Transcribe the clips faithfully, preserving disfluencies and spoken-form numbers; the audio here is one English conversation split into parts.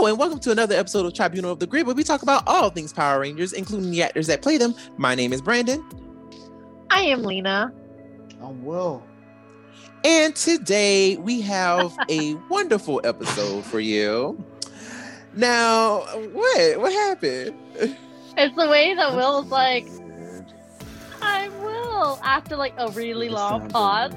Hello and welcome to another episode of Tribunal of the Grid, where we talk about all things Power Rangers, including the actors that play them. My name is Brandon. I am Lena. I'm Will. And today we have a wonderful episode for you. Now, what? What happened? It's the way that Will was like, I will, after like a really long pause.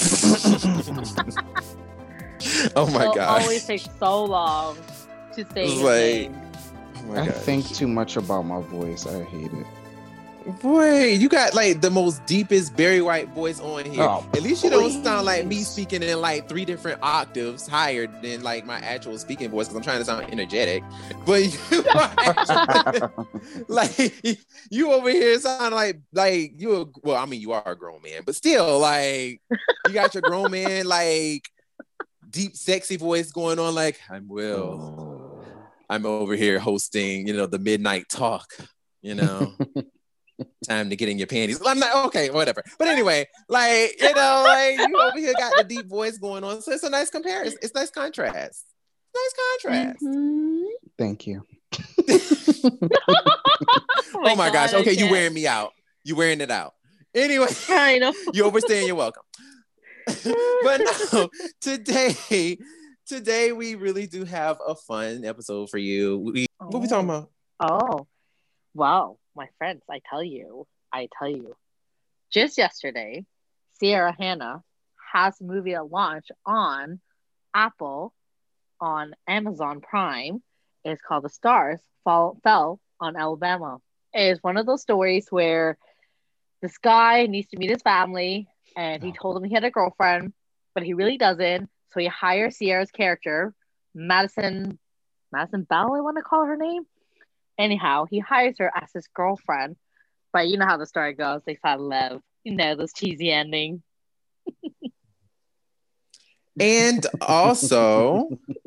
Oh my Will god! always takes so long to say his like, name. oh my I gosh. think too much about my voice. I hate it. Boy, you got like the most deepest Barry White voice on here. Oh, At least you don't please. sound like me speaking in like three different octaves higher than like my actual speaking voice because I'm trying to sound energetic. But you are actually, like you over here sound like like you. A, well, I mean you are a grown man, but still like you got your grown man like deep sexy voice going on. Like I'm Will. I'm over here hosting, you know, the midnight talk. You know. Time to get in your panties. I'm not okay, whatever. But anyway, like you know, like you over here got the deep voice going on, so it's a nice comparison. It's nice contrast. Nice contrast. Mm-hmm. Thank you. Oh my gosh. God, Okay, you okay. wearing me out. You wearing it out. Anyway, I know. you overstaying your welcome. But no, today, today we really do have a fun episode for you. We, Oh. What we talking about? Oh, wow. My friends, I tell you, I tell you. Just yesterday, Sierra Hannah has a movie at launch on Apple, on Amazon Prime. It's called The Stars Fall, Fell on Alabama. It is one of those stories where this guy needs to meet his family, and he told him he had a girlfriend, but he really doesn't. So he hires Sierra's character, Madison, Madison Bell, I want to call her name. Anyhow, he hires her as his girlfriend, but you know how the story goes. They fall in love. You know, those cheesy ending. And also,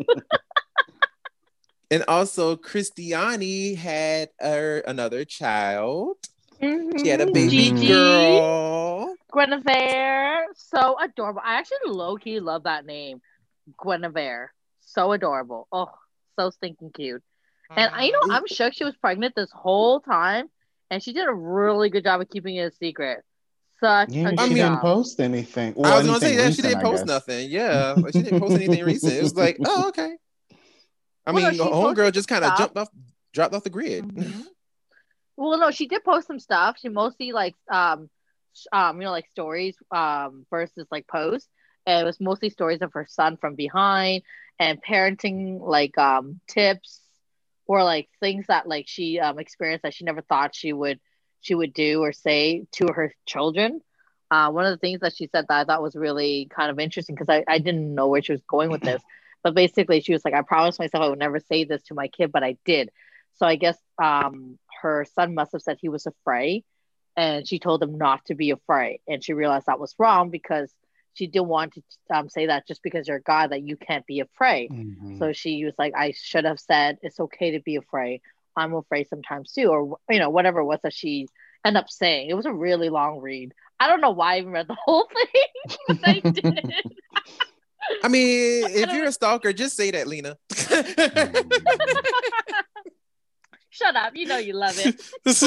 and also, Christiani had her another child. Mm-hmm. She had a baby Mhm. girl. Guinevere. So adorable. I actually low-key love that name. Guinevere. So adorable. Oh, so stinking cute. And I you know, I'm shook she was pregnant this whole time, and she did a really good job of keeping it a secret. Such Yeah, a she good mean- didn't job. post anything. Well, I was gonna anything say that she recent, didn't I post guess. nothing. Yeah, like she didn't post anything recent. It was like, oh, okay. I Well, no, mean, she homegirl posted just kind of stuff. jumped off, dropped off the grid. Mhm. Well, no, she did post some stuff. She mostly like um, sh- um, you know, like stories um versus like posts. And it was mostly stories of her son from behind and parenting like um tips or like things that like she um experienced that she never thought she would she would do or say to her children. Uh, one of the things that she said that I thought was really kind of interesting because I, I didn't know where she was going with this. But basically, she was like, I promised myself I would never say this to my kid, but I did. So I guess um, her son must have said he was afraid, and she told him not to be afraid. And she realized that was wrong because she didn't want to um, say that just because you're a guy that you can't be afraid. Mhm. So she was like, I should have said it's okay to be afraid. I'm afraid sometimes too, or you know, whatever it was that she ended up saying. It was a really long read. I don't know why I even read the whole thing, but I did. I mean, if you're a stalker, just say that, Lena. Shut up. You know you love it.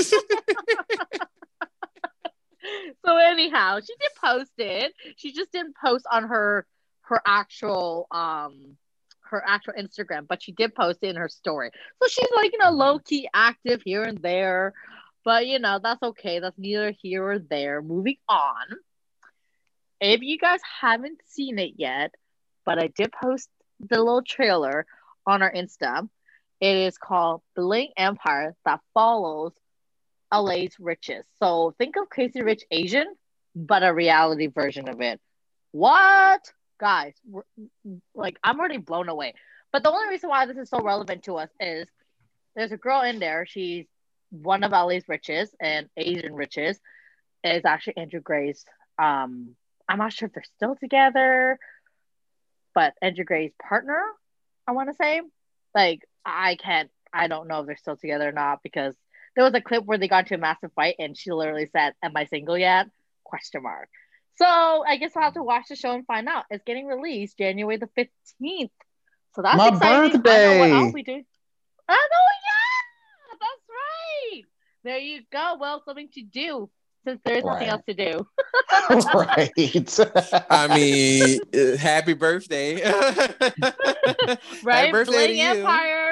So anyhow, she did post it. She just didn't post on her her actual um her actual Instagram, but she did post it in her story. So she's like, you know, low key active here and there. But you know, that's okay. That's neither here or there. Moving on. If you guys haven't seen it yet, but I did post the little trailer on our Insta. It is called Bling Empire that follows L A's riches. So think of Crazy Rich Asian, but a reality version of it. What? Guys, like I'm already blown away. But the only reason why this is so relevant to us is there's a girl in there. She's one of L A's riches and Asian riches. Is actually Andrew Gray's. Um, I'm not sure if they're still together, but Andrew Gray's partner, I want to say. Like, I can't, I don't know if they're still together or not because there was a clip where they got into a massive fight and she literally said, am I single yet? Question mark. So I guess I'll have to watch the show and find out. It's getting released January the fifteenth So that's My exciting. I know what I'll birthday. be doing. I know, yeah, that's right. There you go. Well, something to do since there is nothing Right. else to do. Right. I mean, uh, happy birthday. Happy Right? birthday to Bling you. Empire.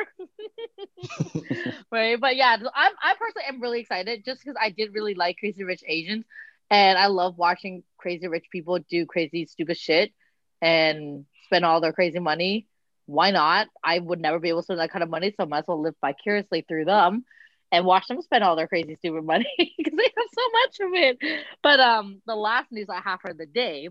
Right. But yeah, I'm I personally am really excited just because I did really like Crazy Rich Asians and I love watching crazy rich people do crazy stupid shit and spend all their crazy money. Why not? I would never be able to spend that kind of money, so I might as well live vicariously through them and watch them spend all their crazy stupid money because they have so much of it. But um the last news I have for the day,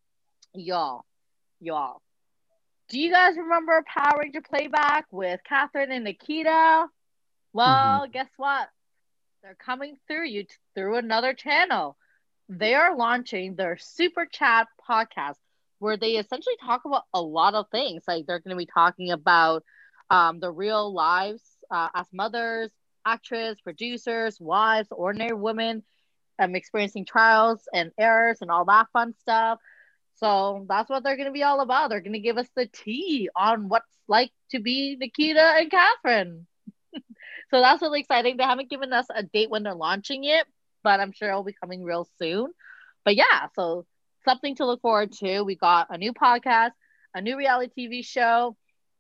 y'all, y'all. Do you guys remember Power Ranger Playback with Catherine and Nikita? Mhm. Well, guess what? They're coming through you t- through another channel. They are launching their Super Chat podcast where they essentially talk about a lot of things. Like they're going to be talking about um, the real lives uh, as mothers, actress, producers, wives, ordinary women, um, experiencing trials and errors and all that fun stuff. So that's what they're going to be all about. They're going to give us the tea on what's like to be Nikita and Catherine. So that's really exciting. They haven't given us a date when they're launching it, but I'm sure it'll be coming real soon. But yeah, so something to look forward to. We got a new podcast, a new reality T V show,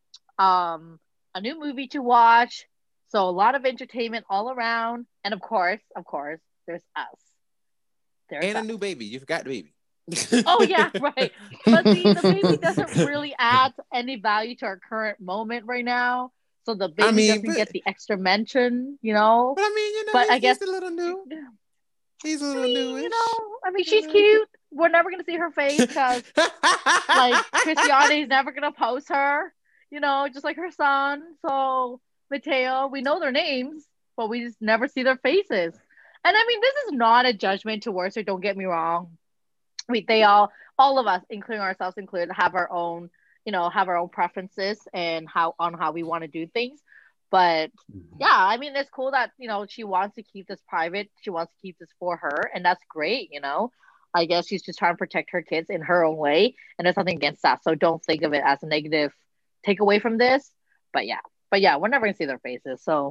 um, a new movie to watch. So a lot of entertainment all around. And of course, of course, there's us. There's And a us. new baby. You forgot the baby. Oh yeah, right. But see, the baby doesn't really add any value to our current moment right now. So the I baby mean, doesn't but get the extra mention, you know. but I mean, you know, But I he's guess, he's a little I new. He's a little mean, you newish. know, I mean, You she's know. cute. We're never gonna see her face because, like, Christiane is never gonna post her, you know, just like her son. So Mateo, we know their names, but we just never see their faces. And I mean, this is not a judgment towards her. Don't get me wrong. We they all all of us, including ourselves included, have our own, you know, have our own preferences and how on how we want to do things. But Mhm. yeah, I mean, it's cool that you know she wants to keep this private. She wants to keep this for her, and that's great. You know, I guess she's just trying to protect her kids in her own way, and there's nothing against that. So don't think of it as a negative takeaway from this. But yeah, but yeah, we're never gonna see their faces. So,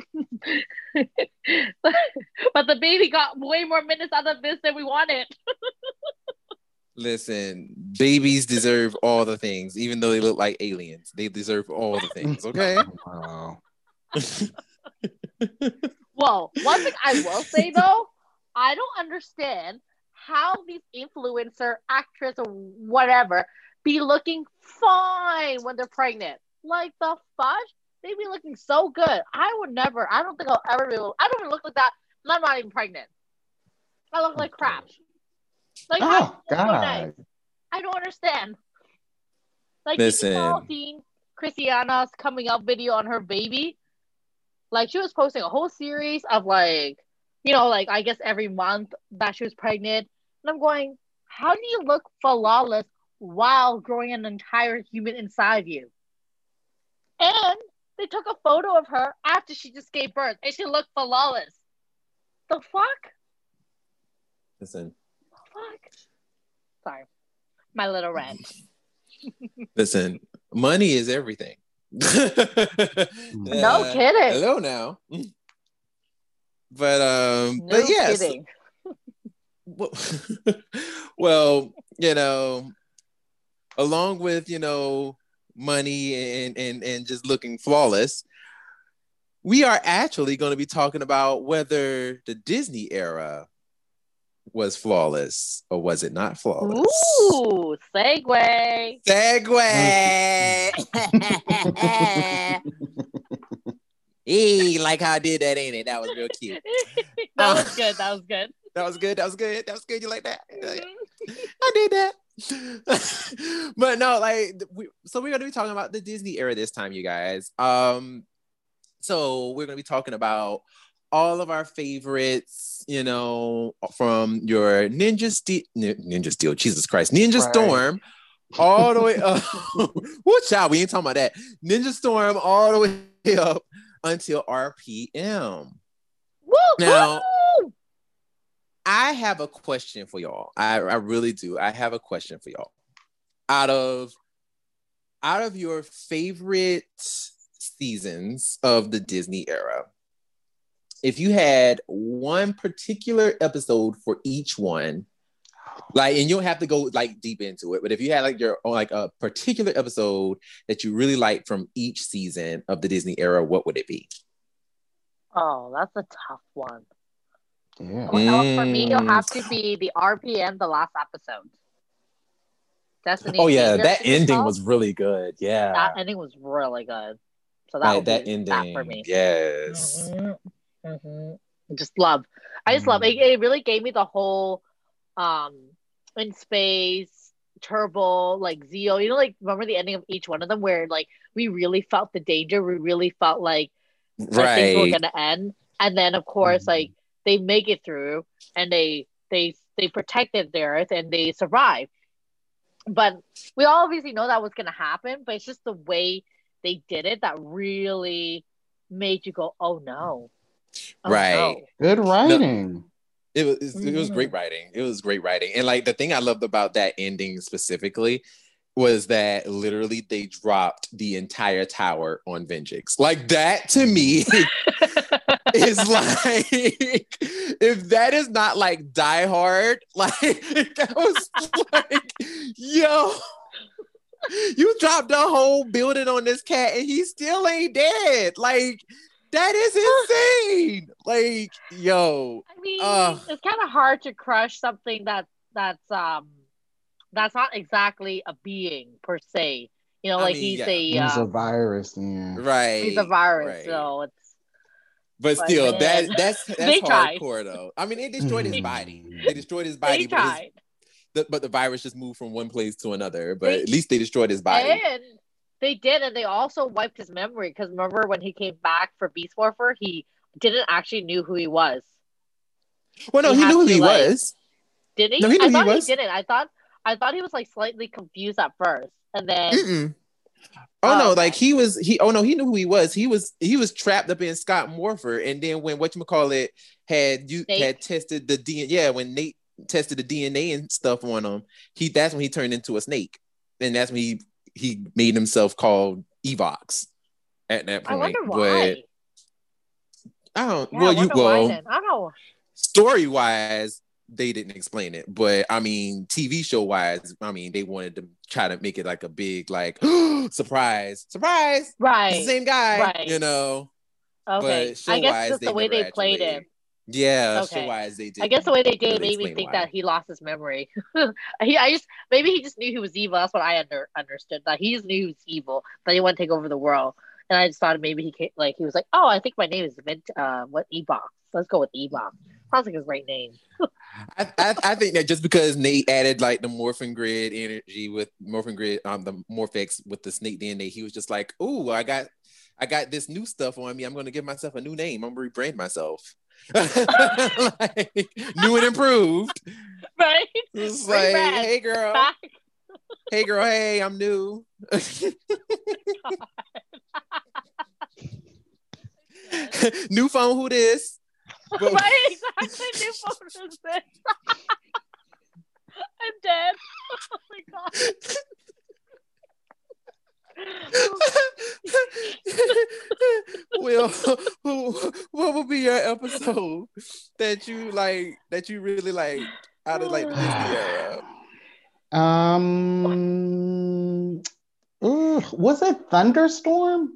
but the baby got way more minutes out of this than we wanted. Listen, babies deserve all the things, even though they look like aliens. They deserve all the things, okay? Wow. Well, one thing I will say though, I don't understand how these influencer actress or whatever be looking fine when they're pregnant. Like the fudge, they be looking so good. I would never. I don't think I'll ever be. Able, I don't even look like that, and I'm not even pregnant. I look like crap. Like how Oh so nice. God. I don't understand. Like did you all Listen, seen Christiana's coming up video on her baby? Like she was posting a whole series of like, you know, like I guess every month that she was pregnant. And I'm going, how do you look flawless while growing an entire human inside you? And they took a photo of her after she just gave birth and she looked flawless. The fuck? listen, Fuck. Sorry. My little rant. listen. Money is everything. No Uh, kidding. hello now. But um, No but yes. kidding. Well, well, you know, along with you know money and and and just looking flawless, we are actually going to be talking about whether the Disney era was flawless or was it not flawless. Ooh, segue. Segue. Hey, like how I did that, ain't it? That was real cute. That Uh, was good. That was good. That was good. That was good. That was good. You like that? Mhm. I did that. But no, like we, so we're gonna be talking about the Disney era this time, you guys. Um, so we're gonna be talking about all of our favorites, you know, from your Ninja Steel, Ninja Steel, Jesus Christ, Ninja Right. Storm, all the way up. Watch out, we ain't talking about that. Ninja Storm all the way up until R P M. Woo, Now, woo! I have a question for y'all. I, I really do. I have a question for y'all. Out of out of your favorite seasons of the Disney era, if you had one particular episode for each one, like, and you don't have to go like deep into it, but if you had like your like a particular episode that you really liked from each season of the Disney era, what would it be? Oh, that's a tough one. Yeah. Well, For me, it'll Mm. have to be the R P M, the last episode. Destiny. Oh yeah, Savior, that I think it's ending called. was really good. Yeah. That ending was really good. So that Like would that be ending, that for me. yes. Mm-hmm. Mm-hmm. Just love. I just love it. It really gave me the whole um in space turbo like Zeo. You know, like remember the ending of each one of them where like we really felt the danger. We really felt like like, things were Right. gonna end, and then of course Mhm. like they make it through and they they they protected the earth and they survived. But we all obviously know that was gonna happen, but it's just the way they did it that really made you go, oh no. Oh, Right. no. Good writing. It was it was Mhm. great writing. It was great writing. And like the thing I loved about that ending specifically was that literally they dropped the entire tower on Vengeance. Like that to me is like if that is not like Die Hard, like I was like, yo, you dropped a whole building on this cat and he still ain't dead. Like that is insane. Like, yo, I mean, Ugh. it's kind of hard to crush something that that's um that's not exactly a being per se. You know, I like mean, he's yeah. a He's a um, virus. Yeah. right. he's a virus, right. so it's But But still, man, that that's that's they tried. hardcore though. I mean, they destroyed his body. Mhm. They destroyed his They body, but his, tried. the, but the virus just moved from one place to another. But They- at least they destroyed his body. And they did, and they also wiped his memory because remember when he came back for Beast Morpher, he didn't actually knew who he was. Well, no, he he had knew who to, he like- was. Did he? No, he knew I he thought was. he didn't. I thought I thought he was like slightly confused at first, and then Mm-mm. Oh, Oh, no, okay. like he was he oh no, he knew who he was. He was he was trapped up in Scott Morpher, and then when whatchamacallit had you Snake? had tested the D N A, yeah, when Nate tested the D N A and stuff on him, he that's when he turned into a snake. And that's when he he made himself called Evox at that I point. wonder But why. I don't Yeah, well I you wonder why well then. I don't know. story wise they didn't explain it, but I mean T V show wise, I mean they wanted to try to make it like a big like surprise surprise Right. it's the same guy, Right. you know. Okay. But show I guess wise just they the way never they played actually- it. yeah Okay. show wise they did. I guess the way they did it really made me explain think why. that he lost his memory. he, I just maybe he just knew he was evil. That's what I under, understood. That he just knew he was evil. That he wanted to take over the world. And I just thought maybe he came, like he was like, oh, I think my name is Mint. Uh, what Ebox? Let's go with Ebox. Sounds like a great name. I, I I think that just because Nate added like the morphin grid energy with morphin grid, um, the Morphex with the snake D N A, he was just like, "Ooh, I got, I got this new stuff on me. I'm going to give myself a new name. I'm going to rebrand myself, like, new and improved." Right? It's like, Rebrand. "Hey girl, Back. hey girl, hey, I'm new." New phone, who this? But- Right? Exactly. New phone is this. I'm dead. Oh my god. Well, who, what would be your episode that you like that you really like out of like the Disney era? Um, ugh, was it Thunderstorm?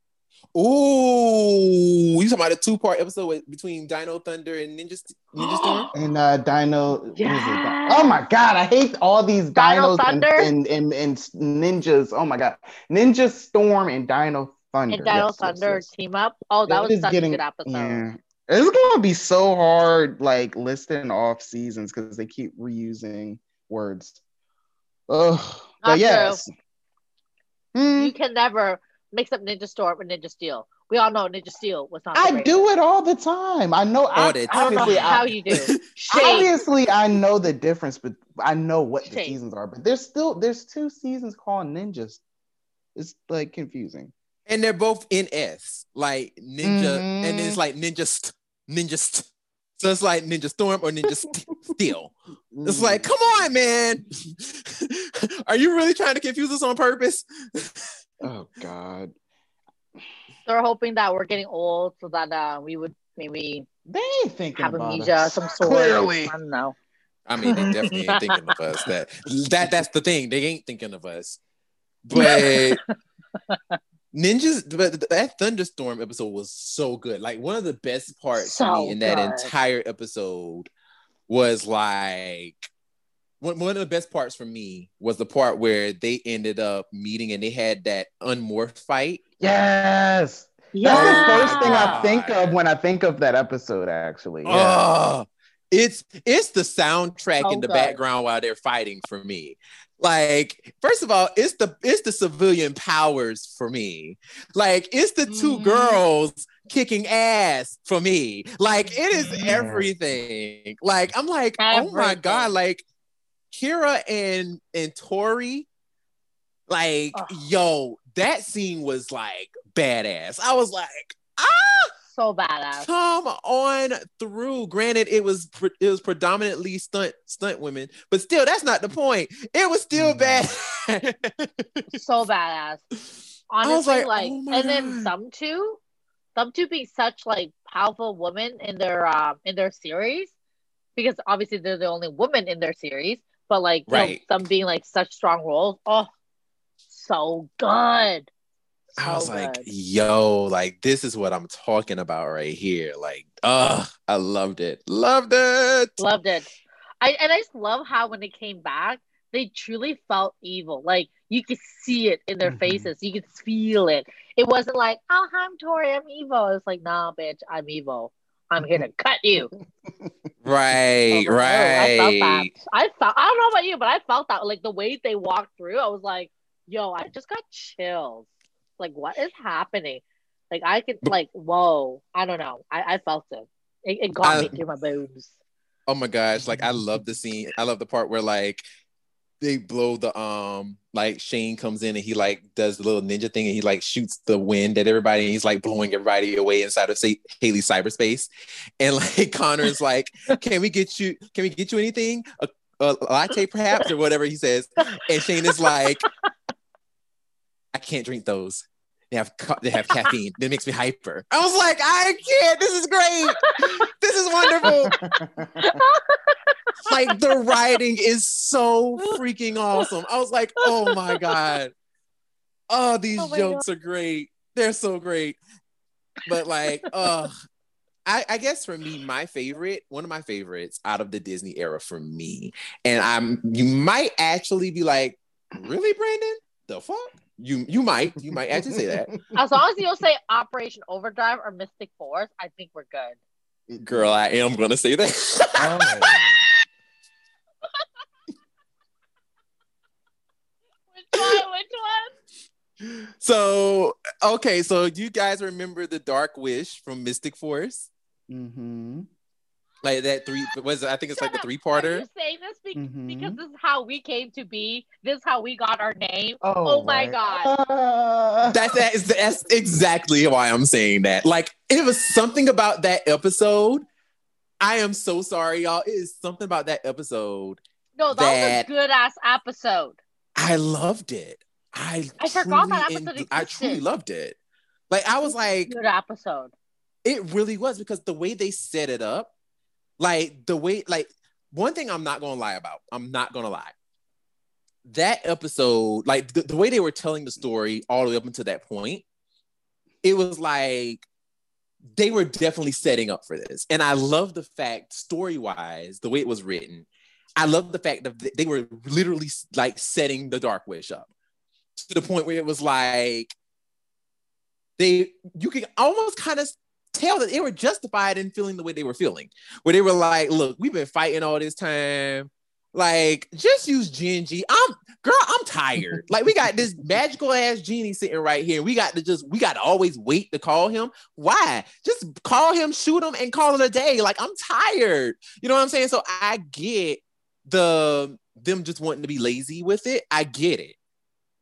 Ooh, you talking about a two-part episode with, between Dino Thunder and Ninja Ninja Storm? And uh, Dino. what is it? Yes. Oh my god, I hate all these Dino dinos and, Thunder? and, and and ninjas. Oh my god, Ninja Storm and Dino Thunder. And Dino Yes, yes, Thunder yes. team up. Oh, that It was is such getting- a good episode. Yeah. It's gonna be so hard, like listing off seasons because they keep reusing words. Ugh. But Not yes. Hmm. You can never mix up Ninja Storm and Ninja Steel. We all know Ninja Steel was not. the I greatest. do it all the time. I know. All I, the I don't know obviously, how I, you do. Shame. obviously, I know the difference, but I know what the Shame. seasons are. But there's still there's two seasons called Ninjas. It's like confusing. And they're both in S, like Ninja, Mhm. and it's like Ninja, st- Ninja, st- So it's like Ninja Storm or Ninja St- Steel. It's like, come on, man. Are you really trying to confuse us on purpose? Oh God. They're hoping that we're getting old so that uh, we would maybe They ain't thinking have about amnesia, us. some sort. Clearly. I don't know. I mean, they definitely ain't thinking of us. That that that's the thing. They ain't thinking of us. But Ninjas, but that Thunderstorm episode was so good. Like one of the best parts So for me in that good. entire episode was like one, one of the best parts for me was the part where they ended up meeting and they had that unmorphed fight. Yes. Yeah. That's the first thing I God. think of when I think of that episode, actually. Yeah. Oh, it's it's the soundtrack So in the good. background while they're fighting for me. Like, first of all, it's the it's the civilian powers for me. Like, it's the two Mhm. girls kicking ass for me. Like, it is Mhm. everything. Like, I'm like, oh my Everything. God, like Kira and and Tori, like, Ugh. yo, that scene was like badass. I was like, ah. So badass. Come on through. Granted, it was pre- it was predominantly stunt stunt women, but still, that's not the point. It was still bad. So badass. I was Honestly, like, like, oh my and then God. some two, some two being such like powerful women in their um in their series, because obviously they're the only woman in their series, but like you know, Right. some being like such strong roles. Oh, so good. So I was good. like, yo, like this is what I'm talking about right here. Like, uh, I loved it. Loved it. Loved it. I and I just love how when they came back, they truly felt evil. Like you could see it in their Mhm. faces. You could feel it. It wasn't like, oh, I'm Tori, I'm evil. It's like, nah, bitch, I'm evil. I'm here to cut you. Right, I was like, oh, I felt that. right. I felt. I don't know about you, but I felt that. Like the way they walked through, I was like, yo, I just got chills. Like, what is happening? Like, I could, like, whoa. I don't know. I, I felt it. It, it got I- me through my bones. Oh my gosh, like I love the scene. I love the part where like they blow the um like Shane comes in and he like does the little ninja thing and he like shoots the wind at everybody and he's like blowing everybody away inside of say Haley cyberspace. And like Connor's like, can we get you can we get you anything? A, a latte perhaps or whatever he says. And Shane is like, I can't drink those. They have ca- they have caffeine. That makes me hyper. I was like, I can't. This is great. This is wonderful. Like the writing is so freaking awesome. I was like, oh my God. Oh, these Oh my jokes are great. They're so great. But like, uh, I, I guess for me, my favorite, one of my favorites out of the Disney era for me, and I'm you might actually be like, really, Brandon? The fuck? You you might you might actually say that. As long as you don't say Operation Overdrive or Mystic Force, I think we're good. Girl, I am gonna say that. Oh. Which one? Which one? So okay, so do you guys remember the Dark Wish from Mystic Force? Mm-hmm. Like that three was it, I think it's like Shut the up. three Are parter. you saying this be- Mhm. because this is how we came to be? This is how we got our name? Oh, Oh my right. God. Uh, That's that is that's exactly why I'm saying that. Like it was something about that episode. I am so sorry, y'all. It is something about that episode. No, that, That- was a good ass episode. I loved it. I I forgot that truly episode en- I truly existed. loved it. Like I was like, Good episode. it really was because the way they set it up, like the way, like one thing I'm not gonna lie about, I'm not gonna lie. That episode, like the, the way they were telling the story all the way up until that point, it was like they were definitely setting up for this. And I love the fact, story-wise, the way it was written, I love the fact that they were literally like setting the Dark Wish up to the point where it was like they you could almost kind of tell that they were justified in feeling the way they were feeling, where they were like, look, we've been fighting all this time, like just use Genji. I'm girl, I'm tired. Like we got this magical ass genie sitting right here. We got to just we got to always wait to call him. Why? Just call him, shoot him, and call it a day. Like I'm tired. You know what I'm saying? So I get the them just wanting to be lazy with it. I get it.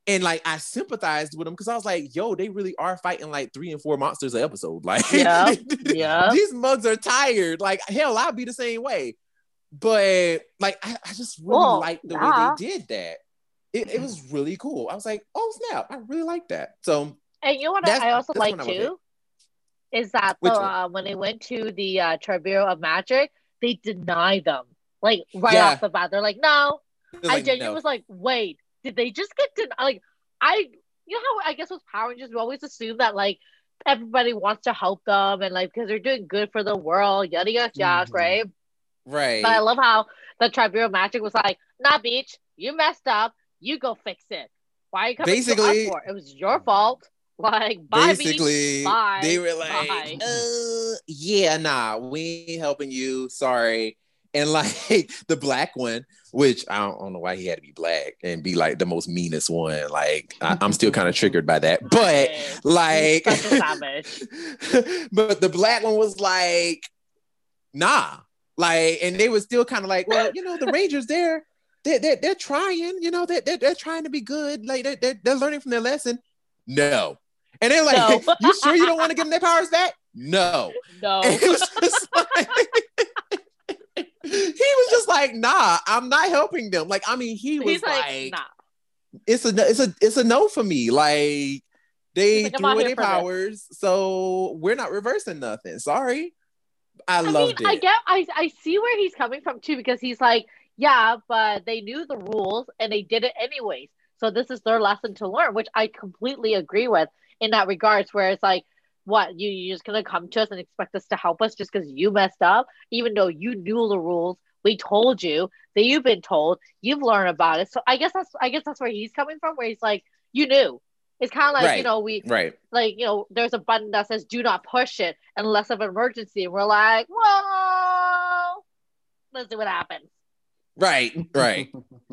And like I sympathized with them because I was like, yo, they really are fighting like three and four monsters an episode. Like yeah, yeah. these mugs are tired. Like, hell, I'd be the same way. But like I, I just really well, liked the yeah. way they did that. It, it was really cool. I was like, oh snap, I really like that. So and you know what I also like too is that the, uh, when they went to the uh, Tribunal of Magic, they denied them like right yeah. off the bat. They're like, no. I like, genuinely no. was like, wait, did they just get denied? Like, I, you know how I guess with Power Rangers, we always assume that like everybody wants to help them and like because they're doing good for the world, yada yada yada, mm-hmm. right? Right. But I love how the Tribunal of Magic was like, nah, bitch, you messed up. You go fix it. Why are you coming basically, to us for? It was your fault. Like, bye, basically, bye, they were like, uh, yeah, nah, we ain't helping you. Sorry. And like the black one, which I don't, I don't know why he had to be black and be like the most meanest one. Like, I, I'm still kind of triggered by that. But like, but the black one was like, nah. Like, and they were still kind of like, well, you know, the Rangers, they're, they're, they're, they're trying, you know, they're, they're, they're trying to be good. Like, they're, they're, they're learning from their lesson. No. And they're like, no. You sure you don't want to give them their powers back? No. No. And it was just like, he was just like, nah, I'm not helping them. Like, I mean, he was like, like nah. it's a, it's a, it's a no for me. Like, they like, threw away their powers, this. So we're not reversing nothing. Sorry. I, I loved mean, it. I get, I, I see where he's coming from too, because he's like, yeah, but they knew the rules and they did it anyways. So this is their lesson to learn, which I completely agree with in that regards, where it's like, what, you, you're just going to come to us and expect us to help us just because you messed up, even though you knew the rules. We told you that you've been told, you've learned about it. So I guess that's, I guess that's where he's coming from, where he's like, you knew. It's kind of like, right. you know, we, right. like, you know, there's a button that says, do not push it unless of an emergency. And we're like, well, let's see what happens. Right, right.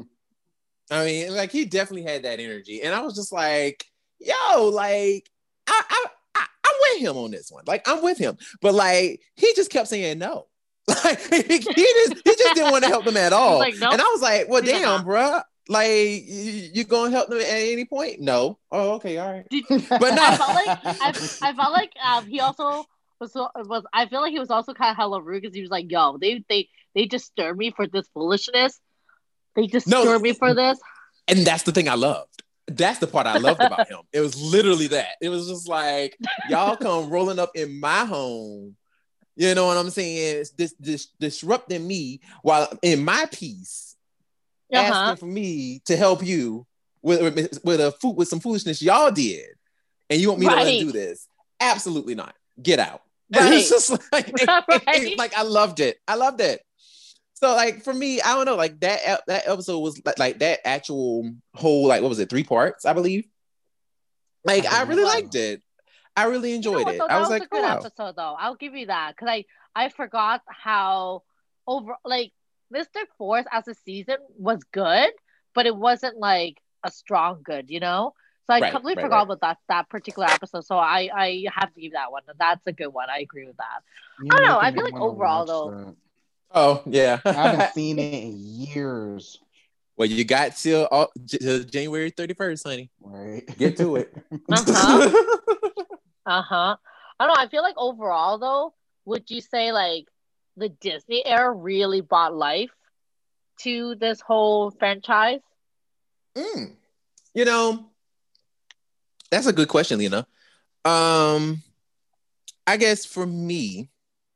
I mean, like, he definitely had that energy. And I was just like, yo, like, I, I, I, I'm with him on this one. Like, I'm with him. But, like, he just kept saying no. Like, he, he, just, he just didn't want to help them at all. Like, nope. And I was like, well, He's damn, bruh. Like, you, you gonna help them at any point? No. Oh, okay, all right. Did, but no. I felt like, I, I felt like um, he also was, was, I feel like he was also kind of hella rude because he was like, yo, they, they, they disturb me for this foolishness. They disturb no, me for this. And that's the thing I loved. That's the part I loved about him. It was literally that. It was just like, y'all come rolling up in my home. You know what I'm saying? It's this, this disrupting me while in my peace, uh-huh. asking for me to help you with with, with a with some foolishness y'all did, and you want me right. to undo this? Absolutely not. Get out. Right. It's just like, right. like I loved it. I loved it. So like for me, I don't know, like that that episode was like, like that actual whole, like, what was it, three parts, I believe. Like I, I really liked it. I really enjoyed you know, it. So I was, was like, a good oh, wow. episode though. I'll give you that, because I I forgot how over like Mystic Force as a season was good, but it wasn't like a strong good, you know. So I right, completely right, forgot right. about that that particular episode. So I I have to give that one. That's a good one. I agree with that. You I don't know. I feel like overall though. That. Oh yeah, I haven't seen it in years. Well, you got till, uh, till January thirty-first, honey. Right, get to it. uh huh. uh huh. I don't know. I feel like overall though, would you say like the Disney era really brought life to this whole franchise? Mm. You know, that's a good question, Lena. Um, I guess for me,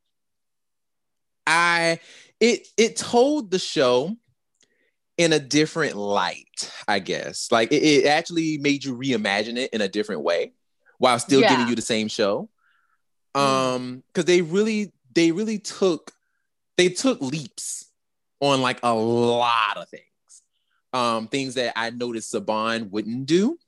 I it it told the show in a different light, I guess. Like it, it actually made you reimagine it in a different way while still yeah. giving you the same show. Um, because they really they really took they took leaps on like a lot of things. Um, things that I noticed Saban wouldn't do.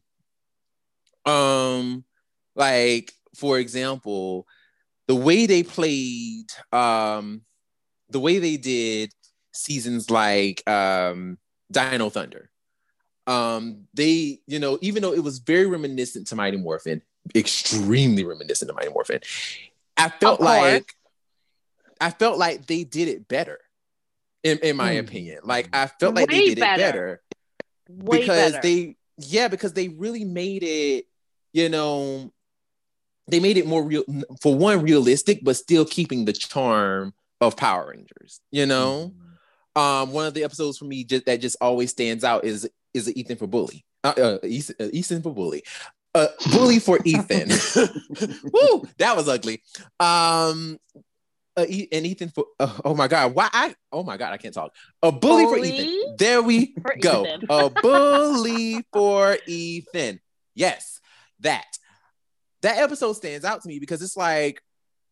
Um, like for example, the way they played, um, the way they did seasons like um, Dino Thunder. Um, they, you know, even though it was very reminiscent to Mighty Morphin, extremely reminiscent to Mighty Morphin, I felt like I felt like they did it better. In, in my mm. opinion, like I felt like Way they did better. it better Way because better. they yeah, because they really made it, you know, they made it more real, for one, realistic, but still keeping the charm of Power Rangers. You know, mm-hmm. um, one of the episodes for me just, that just always stands out is is Ethan for Bully. Uh, uh, Ethan, uh, Ethan for Bully. Uh, bully for Ethan. Woo, that was ugly. Um, uh, and Ethan for uh, oh my god, why I oh my god, I can't talk. A bully, bully for Ethan. There we go. Ethan. A bully for Ethan. Yes, that that episode stands out to me because it's like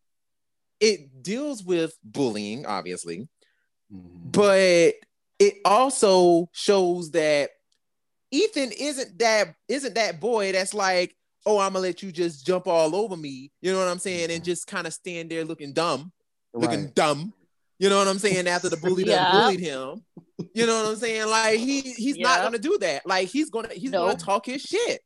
it deals with bullying, obviously, mm-hmm. but it also shows that Ethan isn't that isn't that boy that's like, oh, I'm gonna let you just jump all over me, you know what I'm saying, and just kind of stand there looking dumb, right. looking dumb, you know what I'm saying, after the bully yeah. done bullied him, you know what I'm saying, like he he's yeah. not gonna do that, like he's gonna he's nope. gonna talk his shit,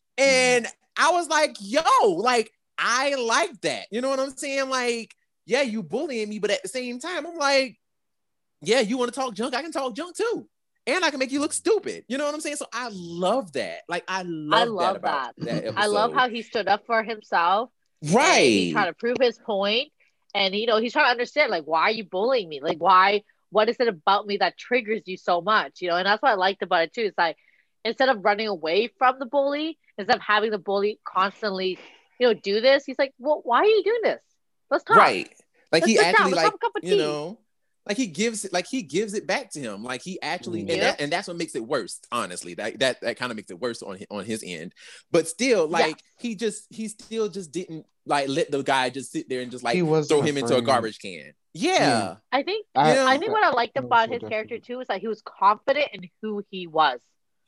and I was like, yo, like I like that, you know what I'm saying, like yeah, you bullying me, but at the same time, I'm like, yeah, you want to talk junk, I can talk junk too. And I can make you look stupid. You know what I'm saying? So I love that. Like, I love, I love that about that. that I love how he stood up for himself. Right. He's trying to prove his point. And, you know, he's trying to understand, like, why are you bullying me? Like, why, what is it about me that triggers you so much? You know, and that's what I liked about it, too. It's like, instead of running away from the bully, instead of having the bully constantly, you know, do this, he's like, well, why are you doing this? Let's talk. Right. Like, Let's he actually, down. like, you know... Like he gives it, like he gives it back to him. Like he actually, yeah. and, that, and that's what makes it worse. Honestly, that that that kind of makes it worse on his, on his end. But still, like yeah. he just, he still just didn't like let the guy just sit there and just like throw him into a garbage can. Yeah, yeah. I think I, you know, I think what I liked about so his different. character too is that he was confident in who he was.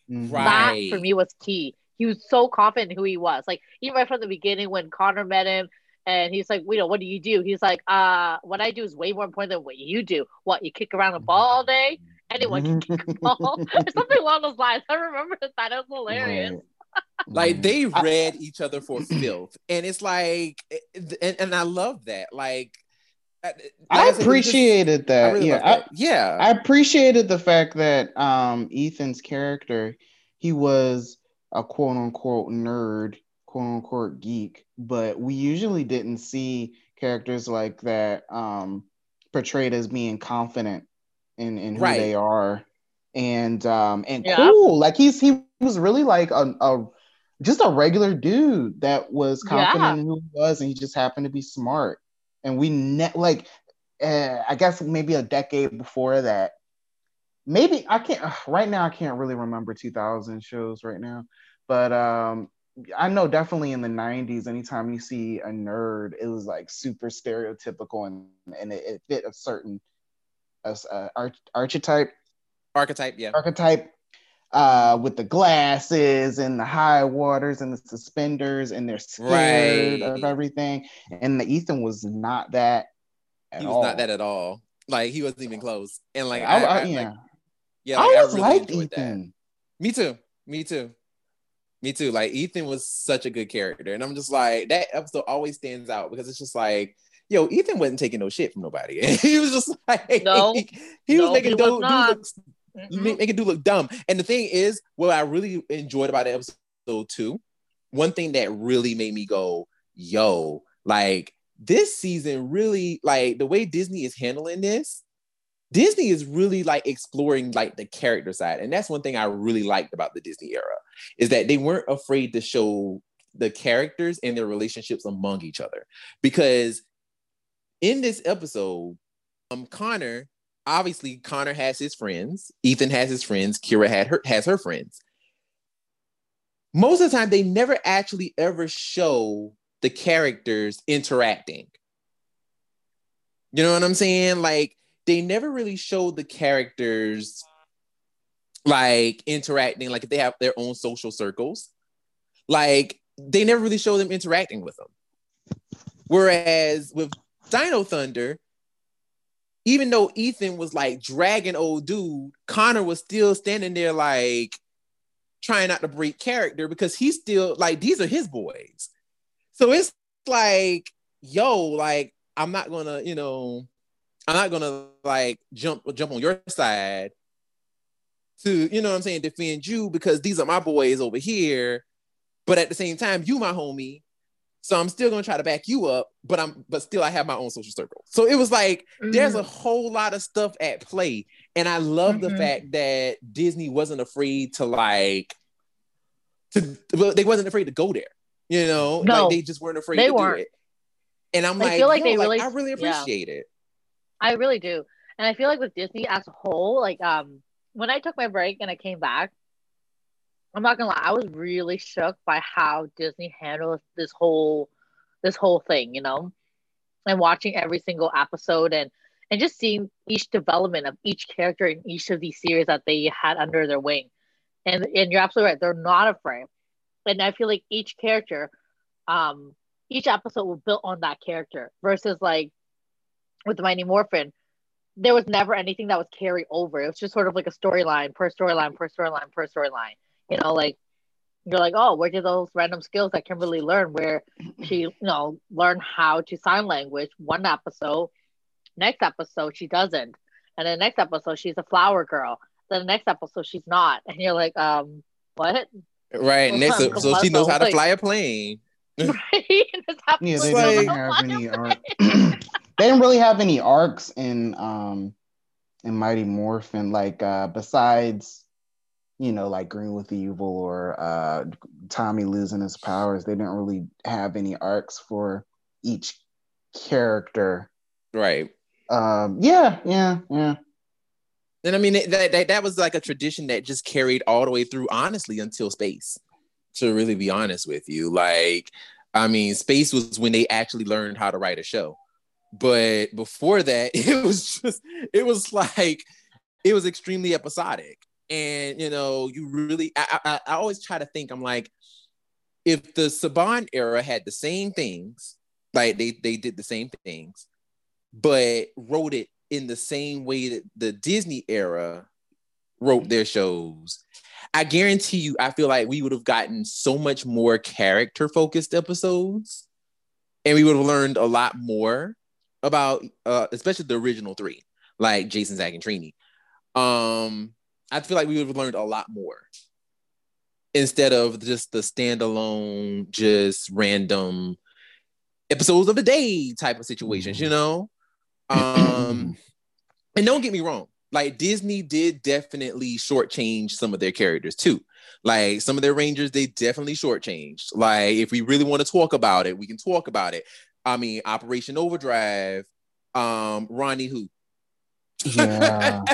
Right, that for me was key. He was so confident in who he was. Like even right from the beginning when Connor met him. And he's like, you know, what do you do? He's like, uh, what I do is way more important than what you do. What, you kick around a ball all day? Anyone can kick a ball. Something along those lines. I remember that. That was hilarious. Right. Like, they read each other for filth. And it's like, and, and I love that. Like, like I, I appreciated just, that. I really yeah. that. Yeah. I appreciated the fact that um, Ethan's character, he was a quote unquote nerd, quote unquote geek, but we usually didn't see characters like that um, portrayed as being confident in, in who right. they are and um, and yeah. cool. Like he's he was really like a, a just a regular dude that was confident yeah. in who he was, and he just happened to be smart. And we ne- like uh, I guess maybe a decade before that, maybe I can't uh, right now I can't really remember two thousand shows right now, but um. I know definitely in the nineties, anytime you see a nerd, it was like super stereotypical and, and it, it fit a certain uh, arch- archetype. Archetype, yeah. Archetype uh, with the glasses and the high waters and the suspenders, and they're scared right. of everything. And the Ethan was not that at He was all. not that at all. Like, he wasn't even close. And like, I, I, I, I, yeah. Like, yeah, like, I, I was really like Ethan. That. Me too. Me too. Me too. Like Ethan was such a good character, and I'm just like that episode always stands out because it's just like, yo, Ethan wasn't taking no shit from nobody. he was just like, no, he, he no, was making he dude, was not. dude look, making dude look dumb. And the thing is, what I really enjoyed about the episode too, one thing that really made me go, yo, like this season really, like the way Disney is handling this. Disney is really like exploring like the character side. And that's one thing I really liked about the Disney era is that they weren't afraid to show the characters and their relationships among each other. Because in this episode, um, Connor, obviously Connor has his friends. Ethan has his friends. Kira had her, has her friends. Most of the time, they never actually ever show the characters interacting. You know what I'm saying? Like, they never really showed the characters like interacting, like if they have their own social circles, like they never really show them interacting with them. Whereas with Dino Thunder, even though Ethan was like dragging old dude, Connor was still standing there like trying not to break character because he's still like, these are his boys. So it's like, yo, like, I'm not gonna, you know, I'm not gonna like jump jump on your side to, you know what I'm saying, defend you because these are my boys over here. But at the same time, you my homie. So I'm still gonna try to back you up, but I'm but still I have my own social circle. So it was like mm-hmm. there's a whole lot of stuff at play. And I love mm-hmm. the fact that Disney wasn't afraid to like to well, they wasn't afraid to go there. You know, no, like they just weren't afraid to weren't. do it. And I'm I like, feel like, they like, really, I really appreciate yeah. it. I really do. And I feel like with Disney as a whole, like um when I took my break and I came back, I'm not gonna lie, I was really shook by how Disney handled this whole this whole thing, you know, and watching every single episode and and just seeing each development of each character in each of these series that they had under their wing. And and you're absolutely right, they're not afraid. And I feel like each character, um, each episode was built on that character versus like with the Mighty Morphin, there was never anything that was carried over. It was just sort of like a storyline per storyline per storyline per storyline. You know, like you're like, oh, where did those random skills that Kimberly learn? Where she, you know, learned how to sign language one episode, next episode she doesn't, and then next episode she's a flower girl. Then the next episode she's not, and you're like, um, what? Right. Next, so, so she knows how to fly a plane. Right. Yeah, they didn't have any arc. They didn't really have any arcs in um in Mighty Morphin, like uh besides, you know, like Green with Evil or uh Tommy losing his powers. They didn't really have any arcs for each character. Right. Um yeah, yeah, yeah. And I mean that, that that was like a tradition that just carried all the way through, honestly, until Space. To really be honest with you, like, I mean, Space was when they actually learned how to write a show. But before that, it was just, it was like, it was extremely episodic. And, you know, you really, I, I, I always try to think, I'm like, if the Saban era had the same things, like they, they did the same things, but wrote it in the same way that the Disney era wrote their shows, I guarantee you, I feel like we would have gotten so much more character-focused episodes, and we would have learned a lot more about, uh, especially the original three, like Jason, Zach, and Trini. Um, I feel like we would have learned a lot more instead of just the standalone, just random episodes of the day type of situations, you know? Um, and don't get me wrong. Like, Disney did definitely shortchange some of their characters too. Like, some of their Rangers, they definitely shortchanged. Like, if we really want to talk about it, we can talk about it. I mean, Operation Overdrive, um, Ronnie who? Yeah.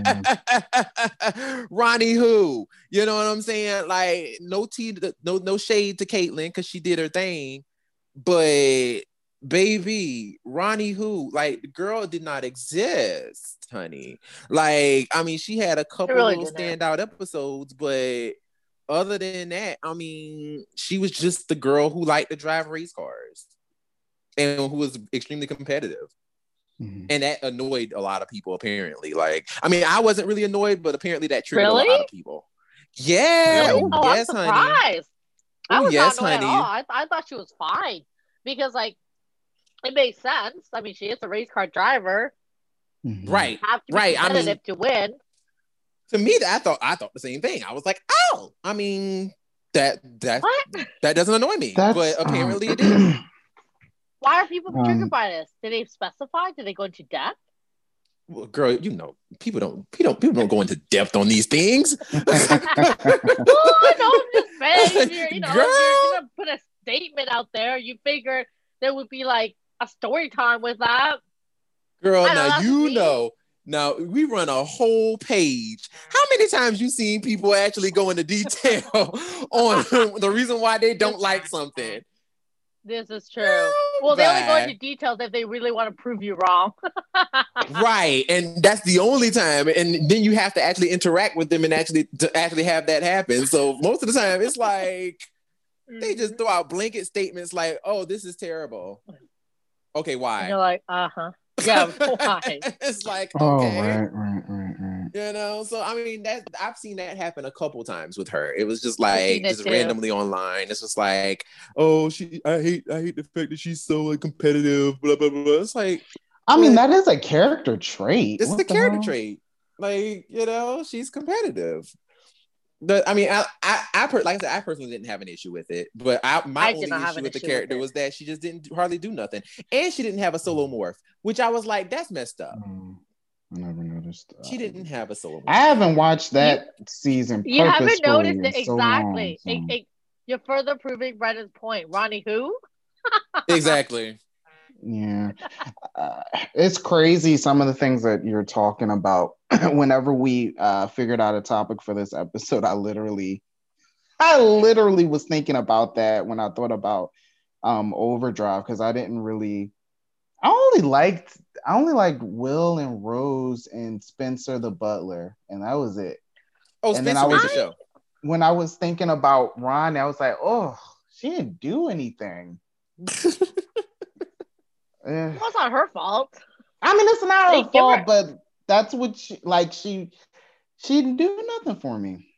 yeah. Ronnie who? You know what I'm saying? Like, no tea, no no shade to Caitlyn because she did her thing, but baby, Ronnie who? Like, the girl did not exist, honey. Like, I mean, she had a couple really little standout episodes, but other than that, I mean, she was just the girl who liked to drive race cars and who was extremely competitive. Mm-hmm. And that annoyed a lot of people, apparently. Like, I mean, I wasn't really annoyed, but apparently that triggered really? a lot of people. Yeah. Really? Oh, yes, I'm honey. surprised. I was Ooh, yes, not annoyed honey. at all. I, I thought she was fine because, like, it makes sense. I mean, she is a race car driver. Mm-hmm. Right. You have to be right. competitive I mean, to win. To me, I thought I thought the same thing. I was like, oh, I mean, that that what? that doesn't annoy me, That's, but apparently um, it did. Why are people Um, triggered by this? Did they specify? Did they go into depth? Well, girl, you know, people don't, people don't, people don't go into depth on these things. Well, I know, I'm just saying. You're, you know, Girl. if you're gonna put a statement out there, you figure there would be like a story time with that. Girl, I know, now that's you me. know. Now we run a whole page. How many times you seen people actually go into detail on the reason why they don't like something? This is true. Well, they only go into details if they really want to prove you wrong. Right, and that's the only time. And then you have to actually interact with them and actually to actually have that happen. So most of the time, it's like they just throw out blanket statements like, "Oh, this is terrible." Okay, why? And you're like, uh huh. Yeah, why? It's like, Oh, okay. right, right, right, right. You know, so I mean, that I've seen that happen a couple times with her. It was just like just too. randomly online. It's just like, oh, she. I hate. I hate the fact that she's so like competitive. Blah blah blah. It's like, I mean, that is a character trait. it's What the character hell? trait. Like, you know, she's competitive. The, I mean, I, I, I per, like I said, I personally didn't have an issue with it, but I, my I only issue with the issue character with was that she just didn't hardly do nothing, and she didn't have a solo morph, which I was like, that's messed up. Mm, I never noticed. That. She didn't have a solo morph. I haven't watched that you, season. You haven't noticed it so exactly. Long, so. it, it, you're further proving Brendan's point. Ronnie, who? Exactly. Yeah, uh, it's crazy some of the things that you're talking about. Whenever we uh, figured out a topic for this episode, I literally, I literally was thinking about that when I thought about um, Overdrive, because I didn't really, I only liked, I only liked Will and Rose and Spencer the Butler, and that was it. Oh, and Spencer then I was, the show. When I was thinking about Ron, I was like, oh, she didn't do anything. Well, it's not her fault. I mean, it's not they her fault, her... but that's what she like. She she didn't do nothing for me.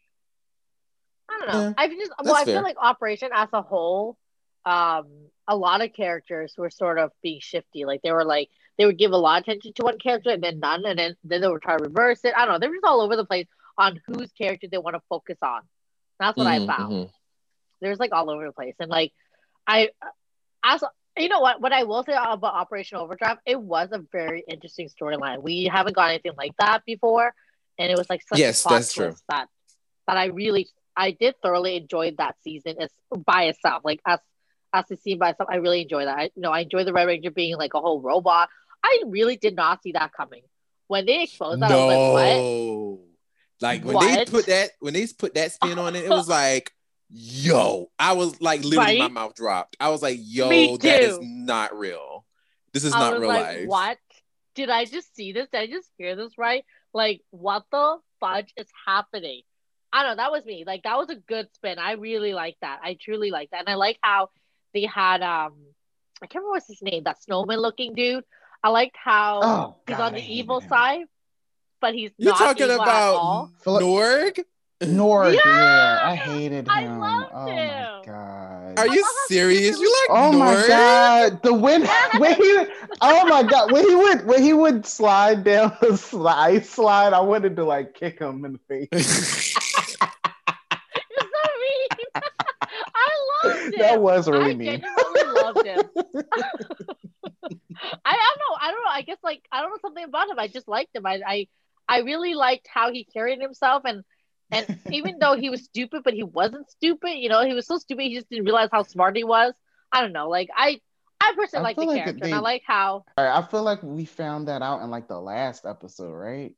I don't know. Yeah, I just well, I fair. feel like Operation as a whole, um, a lot of characters were sort of being shifty. Like they were like they would give a lot of attention to one character and then none, and then then they would try to reverse it. I don't know. They were just all over the place on whose character they want to focus on. That's what mm-hmm, I found. Mm-hmm. There's like all over the place, and like I as. You know what? What I will say about Operation Overdrive, it was a very interesting storyline. We haven't got anything like that before, and it was like such yes, a plot that's true. that that I really, I did thoroughly enjoy that season as by itself, like as as the scene by itself. I really enjoy that. I, you know, I enjoy the Red Ranger being like a whole robot. I really did not see that coming when they exposed that. No, I was like, what? Like when what? they put that when they put that spin on it, it was like. Yo, I was like literally right? my mouth dropped. I was like, yo, that is not real. This is I not was real like, life. What? Did I just see this? Did I just hear this right? Like, what the fudge is happening? I don't know. That was me. Like, that was a good spin. I really like that. I truly like that. And I like how they had, um, I can't remember what's his name, that snowman looking dude. I liked how oh, he's God, on the evil him. side, but he's You're not talking evil about at all. Norg? Norg, yeah! yeah, I hated him. I loved oh him. my god! Are you serious? You like oh Norg? my god! The when when he oh my god when he would when he would slide down the slide slide, I wanted to like kick him in the face. You're so mean. I loved him. That was really I mean. I genuinely loved him. I, I don't know. I don't know. I guess like I don't know something about him. I just liked him. I I, I really liked how he carried himself and. And even though he was stupid, but he wasn't stupid, you know, he was so stupid, he just didn't realize how smart he was. I don't know. Like, I I personally like the like character, they, and I like how... I feel like we found that out in, like, the last episode, right?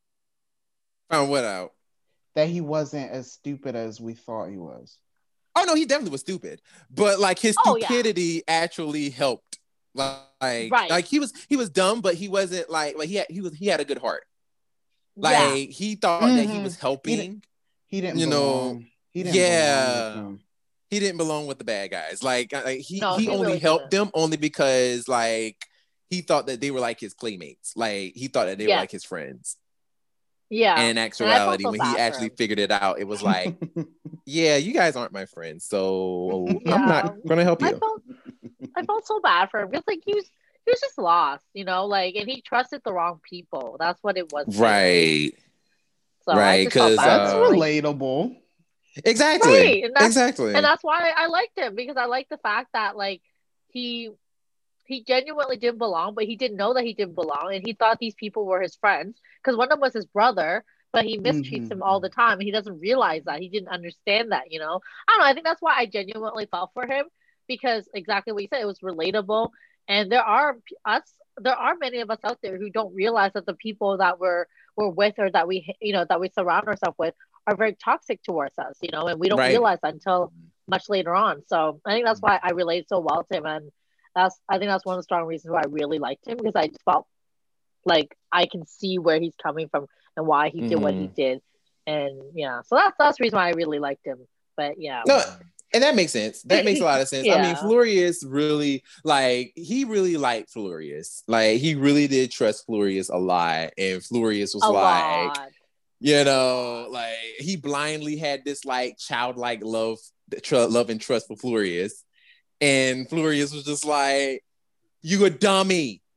Found what out? That he wasn't as stupid as we thought he was. Oh, no, he definitely was stupid. But, like, his stupidity oh, yeah. actually helped. Like, right. like he was he was dumb, but he wasn't, like, like he had, he was he had a good heart. Like, yeah. he thought mm-hmm. that he was helping... He didn't, you belong. know, he didn't yeah, he didn't belong with the bad guys. Like, like he, no, he, he only really helped didn't. them only because, like, he thought that they were like his playmates. Like, he thought that they yeah. were like his friends. Yeah. And in actuality, so when he actually figured it out, it was like, yeah, you guys aren't my friends, so yeah. I'm not gonna help you. I felt, I felt so bad for him because, like, he was he was just lost, you know, like, and he trusted the wrong people. That's what it was. Right. So right, because that's uh, relatable. Exactly. Right. And exactly. And that's why I liked him, because I like the fact that, like, he he genuinely didn't belong, but he didn't know that he didn't belong, and he thought these people were his friends because one of them was his brother, but he mistreats mm-hmm. him all the time, and he doesn't realize that. He didn't understand that, you know. I don't know. I think that's why I genuinely felt for him, because exactly what you said, it was relatable, and there are us. There are many of us out there who don't realize that the people that we're we're with, or that we, you know, that we surround ourselves with, are very toxic towards us, you know, and we don't right. realize that until much later on. So I think that's why I relate so well to him, and that's I think that's one of the strong reasons why I really liked him, because I just felt like I can see where he's coming from and why he did mm-hmm. what he did, and yeah, so that's that's the reason why I really liked him. But yeah. No. And that makes sense. That makes a lot of sense. yeah. I mean, Florius really, like, he really liked Florius. Like, he really did trust Florius a lot. And Florius was a like, lot. you know, like, he blindly had this, like, childlike love, tr- love and trust for Florius. And Florius was just like, you a dummy.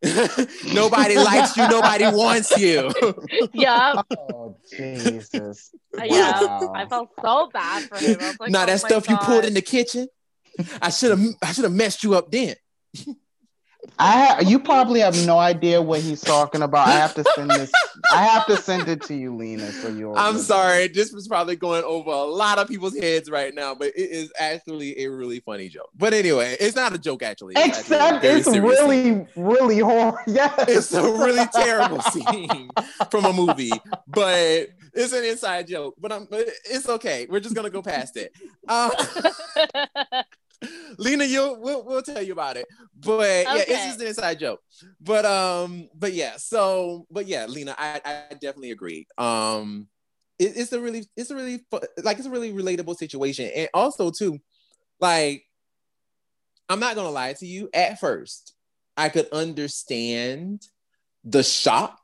Nobody likes you. Nobody wants you. Yeah. Oh Jesus! Yeah. Wow. I felt so bad for him. I was like, Now oh that my stuff you pulled God. in the kitchen, I should have. I should have messed you up then. I ha- you probably have no idea what he's talking about. I have to send this. I have to send it to you, Lena, so you'll. I'm you'll- sorry. This was probably going over a lot of people's heads right now, but it is actually a really funny joke. But anyway, it's not a joke actually. It's actually a Except very it's serious scene. really, really horrible. Yes, It's a really terrible scene from a movie, but it's an inside joke. But I'm, but it's okay. We're just gonna go past it. Uh, Lena, you we'll, we'll tell you about it. But yeah, Okay. it's just an inside joke. But um, but yeah, so but yeah, Lena, I, I definitely agree. Um, it, it's a really, it's a really fu- like it's a really relatable situation, and also too, like, I'm not gonna lie to you. At first, I could understand the shock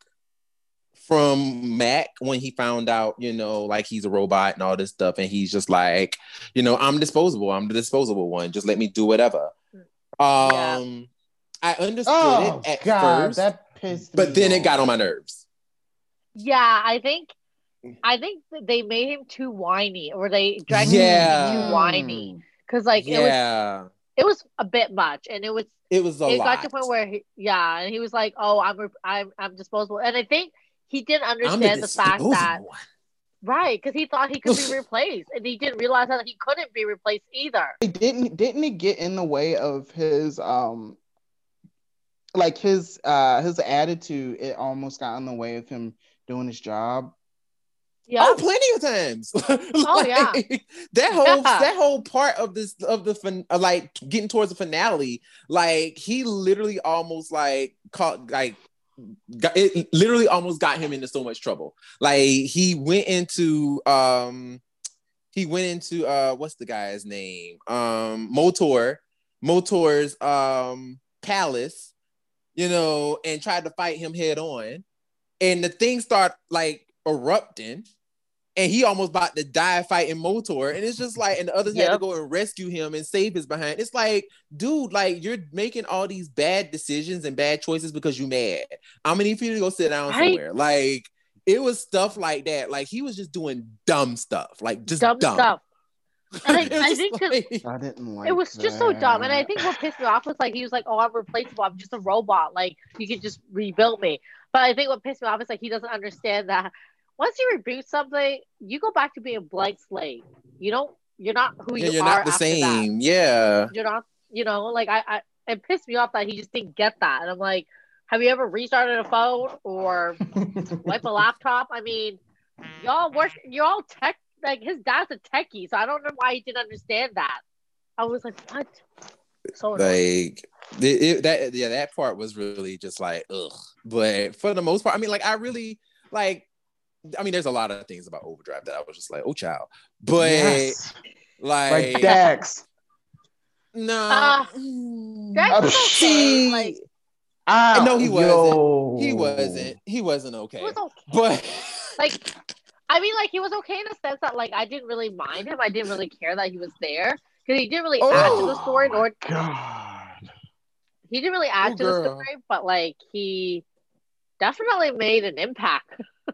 from Mac when he found out, you know, like he's a robot and all this stuff, and he's just like, you know, I'm disposable. I'm the disposable one. Just let me do whatever. Um, Yeah. I understood Oh it at God, first, that pissed me but then it off. got on my nerves. Yeah, I think I think that they made him too whiny, or they dragged him Yeah. too whiny, because like it was Yeah, it was a bit much, and it was it was a it lot. got to a point where he, yeah, and he was like, oh, I'm re- I'm I'm disposable, and I think he didn't I'm the understand the fact disposable that one. right, because he thought he could be replaced, and he didn't realize that he couldn't be replaced either. It didn't didn't it get in the way of his um like his uh his attitude? It almost got in the way of him doing his job. Yeah. Oh, plenty of times. Oh, yeah. That whole Yeah. that whole part of this of the fin- uh, like getting towards the finale, like he literally almost like caught like got, it literally almost got him into so much trouble. Like he went into um he went into uh what's the guy's name? Um Motor, Motor's um palace, you know, and tried to fight him head on. And the thing start like erupting. And he almost about to die fighting Motor. And it's just like, and the others had to Yep. go and rescue him and save his behind. It's like, dude, like you're making all these bad decisions and bad choices because you mad. I'm gonna need for you to go sit down Right. somewhere. Like it was stuff like that. Like he was just doing dumb stuff. Like just dumb, dumb. stuff. And I, It was I just think 'cause like- I didn't like it was just so dumb. And I that. think what pissed me off was like he was like, oh, I'm replaceable. I'm just a robot. Like you can just rebuild me. But I think what pissed me off is like he doesn't understand that once you reboot something, you go back to being a blank slate. You don't. You're not who yeah, you you're are not the after same. that. Yeah. You're not. You know, like I, I. It pissed me off that he just didn't get that. And I'm like, have you ever restarted a phone or wipe a laptop? I mean, y'all work. You're all tech. Like his dad's a techie, so I don't know why he didn't understand that. I was like, what? So annoying. Like it, it- that yeah, that part was really just like ugh. But for the most part, I mean, like I really like. I mean, there's a lot of things about Overdrive that I was just like, oh, child. But Yes. like, Like Dax. no, Uh, Dax Oh, was okay. see, Like Ah, no, he yo. he wasn't, he wasn't okay. he was okay. But Like, I mean, like he was okay in the sense that like I didn't really mind him. I didn't really care that he was there because he didn't really Oh, add to the story, nor God. he didn't really add Oh, to the girl. story. But like definitely made an impact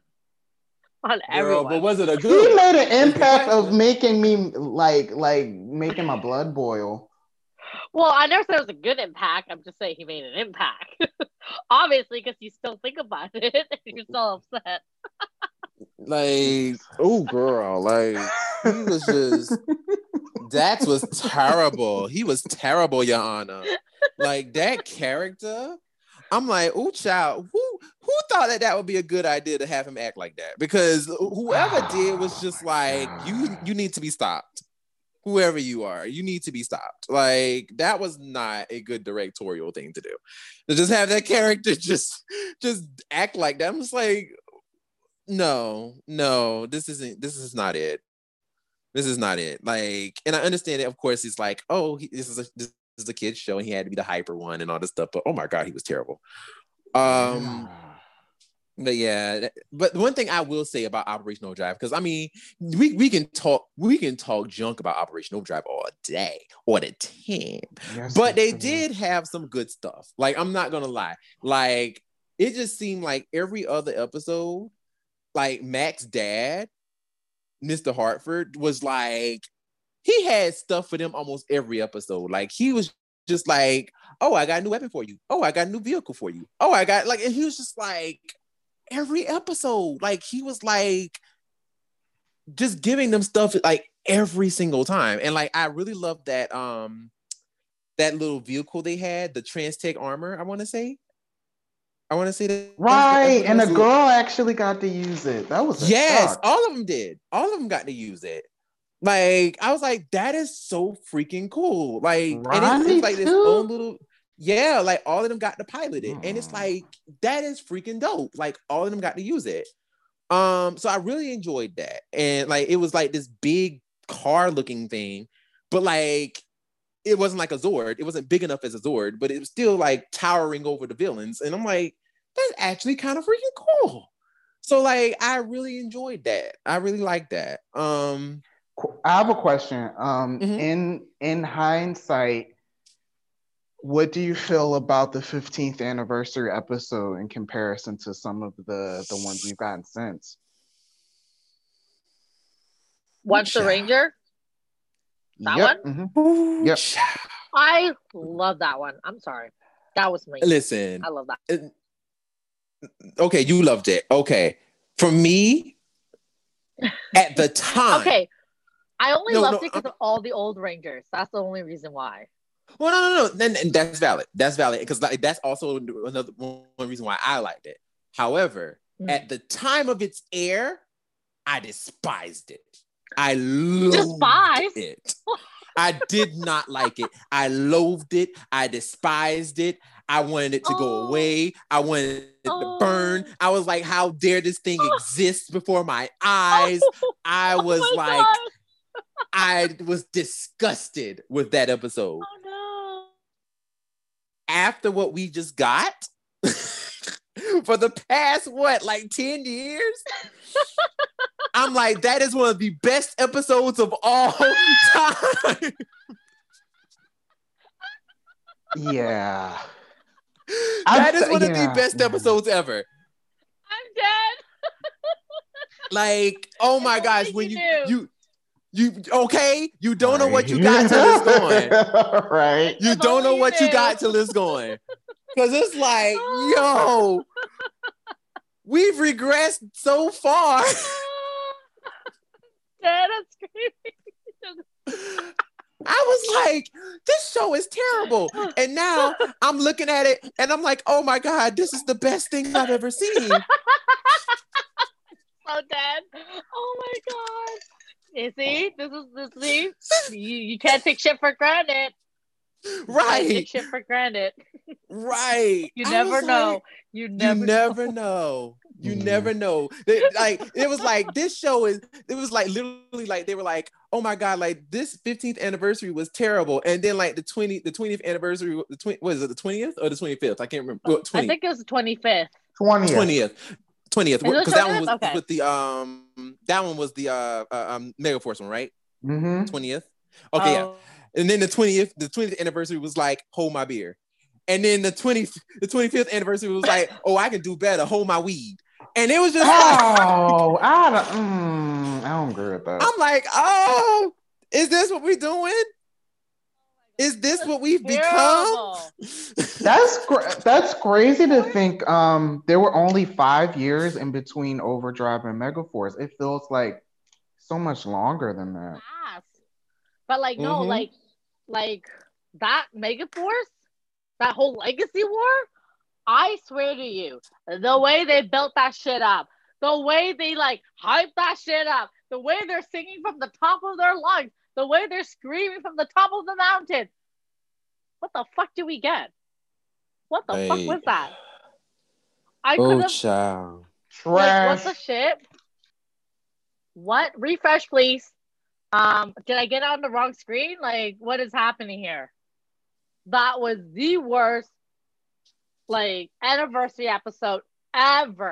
on girl, everyone. but was it a He good? made an That's the impact of question. making me like like making my blood boil. Well, I never said it was a good impact. I'm just saying he made an impact. Obviously, because you still think about it and you're still upset. Like, oh, girl, like he was just. Dax was terrible. He was terrible, Your Honor. Like that character, I'm like, oh, child, who who thought that that would be a good idea to have him act like that? Because whoever did was just like, you you need to be stopped. Whoever you are, you need to be stopped. Like that was not a good directorial thing to do. To just have that character just just act like that. I'm just like, no, no, this isn't. This is not it. This is not it. Like, and I understand it. Of course, it's like, oh, he, this is a this is a kid's show, and he had to be the hyper one and all this stuff. But oh my god, he was terrible. Um, But yeah, that- but the one thing I will say about Operation Overdrive, because I mean, we we can talk we can talk junk about Operation Overdrive all day or the ten, Yes, but they yes, did have some good stuff. Like I'm not gonna lie, like it just seemed like every other episode, like Mac's dad, Mister Hartford, was like he had stuff for them almost every episode. Like he was just like, oh, I got a new weapon for you. Oh, I got a new vehicle for you. Oh, I got like, and he was just like every episode, like he was like just giving them stuff like every single time. And like I really love that um that little vehicle they had, the Transtech armor, I want to say. I want to say that right. And the girl actually got to use it. That was a yes, shock. all of them did. All of them got to use it. Like I was like, that is so freaking cool. Like, and it's, it's like this too? own little, yeah, like all of them got to pilot it, and it's Mm. like that is freaking dope. Like all of them got to use it. Um, so I really enjoyed that, and like it was like this big car looking thing, but like it wasn't like a Zord. It wasn't big enough as a Zord, but it was still like towering over the villains, and I'm like, that's actually kind of freaking cool. So like I really enjoyed that. I really liked that. Um. I have a question. Um, Mhm. in in hindsight, what do you feel about the fifteenth anniversary episode in comparison to some of the the ones we've gotten since? Once the Ranger. That yep. one? Mm-hmm. Yep. I love that one. I'm sorry. That was me. Listen. I love that. Okay, you loved it. Okay. For me, at the time. Okay. I only no, loved no, it because I'm... of all the old Rangers. That's the only reason why. Well, no, no, no. Then and that's valid. That's valid because like that's also another one reason why I liked it. However, mm. at the time of its air, I despised it. I loathed Despise? it. I did not like it. I loathed it. I despised it. I wanted it to oh. go away. I wanted it oh. to burn. I was like, how dare this thing oh. exist before my eyes? Oh. I was oh like, God. I was disgusted with that episode. Oh no. After what we just got, for the past, what, like ten years? I'm like, that is one of the best episodes of all time. Yeah. That is one yeah. of the best episodes ever. I'm dead. Like, oh my gosh, when you, you, you, okay, you don't know what you got till it's going. Right. You don't know what you got till it's going. Because it's like, yo, we've regressed so far. Dad, I'm screaming. I was like, this show is terrible. And now I'm looking at it and I'm like, oh my God, this is the best thing I've ever seen. So Dad. Oh my God. You see, this is this see, you, you can't take shit for granted. Right. You can't take shit for granted. Right. You never know. Like, you never you never know. know. You mm. never know. They, like it was like this show is. It was like literally like they were like, oh my God, like this fifteenth anniversary was terrible, and then like the twenty the twentieth anniversary, the twenty what is it the twentieth or the twenty-fifth? I can't remember. Well, I think it was the twenty-fifth. twentieth. twentieth. twentieth. Because that one was okay. with the um that one was the uh, uh um Megaforce one, right? Mm-hmm. twentieth. Okay, oh. yeah. And then the twentieth, the twentieth anniversary was like, hold my beer. And then the twentieth, the twenty-fifth anniversary was like, oh, I can do better, hold my weed. And it was just oh, like, I don't, mm, I don't agree with that. I'm like, oh, is this what we're doing? Is this what we've become? That's cra- that's crazy to think. Um, there were only five years in between Overdrive and Megaforce. It feels like so much longer than that. Yes. But like, no, mm-hmm. like, like that Megaforce, that whole Legacy War. I swear to you, the way they built that shit up, the way they like hyped that shit up, the way they're singing from the top of their lungs, the way they're screaming from the top of the mountain. What the fuck did we get? What the hey. fuck was that? I oh, could have. Child. Trash. Like, what the shit? What? Refresh, please. Um, did I get on the wrong screen? Like, what is happening here? That was the worst. Like anniversary episode ever,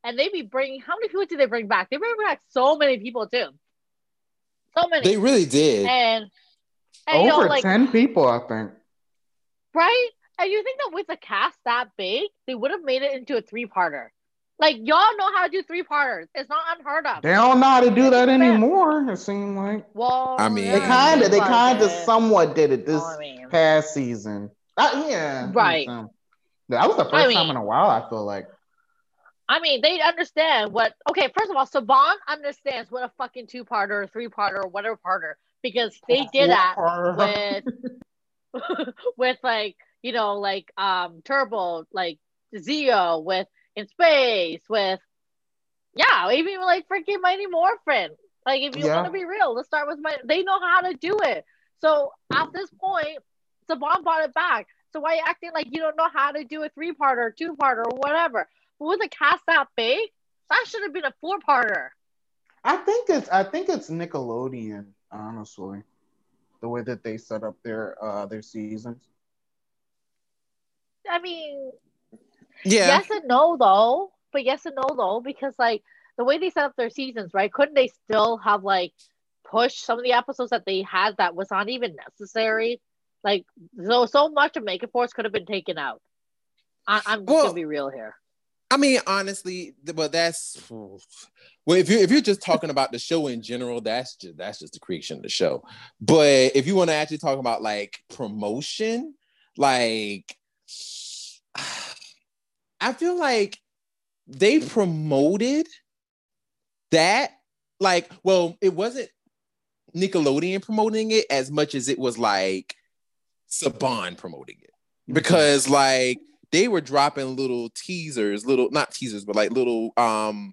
and they be bringing, how many people did they bring back? They bring back so many people too. So many. They really did. And, and over you know, like, ten people, I think. Right? And you think that with a cast that big, they would have made it into a three-parter. Like, y'all know how to do three-parters. It's not unheard of. They don't know how to do that anymore, it seems like. Well, I mean, They kind of, they like kind of it. somewhat did it this Well, I mean, past season. Uh, yeah. Right. So, that was the first I mean, time in a while, I feel like. I mean, they understand what. Okay, first of all, Saban understands what a fucking two-parter, or three-parter, or whatever parter, because they did that with, with like, you know, like um Turbo, like Zeo, with In Space, with yeah, even like freaking Mighty Morphin. Like, if you Yeah. want to be real, let's start with my. They know how to do it. So at this point, Saban brought it back. So why are you acting like you don't know how to do a three-parter, two-parter, or whatever? But with a cast that big, that should have been a four-parter. I think it's I think it's Nickelodeon, honestly, the way that they set up their uh their seasons. I mean, Yeah. yes and no though, but yes and no though, because like the way they set up their seasons, right? Couldn't they still have like pushed some of the episodes that they had that was not even necessary? Like, so so much of Megaforce could have been taken out. I, I'm just Well, gonna be real here. I mean, honestly, but that's well. If you if you're just talking about the show in general, that's just that's just the creation of the show. But if you want to actually talk about like promotion, like I feel like they promoted that. Like, well, it wasn't Nickelodeon promoting it as much as it was like Saban promoting it, because like they were dropping little teasers, little not teasers, but like little um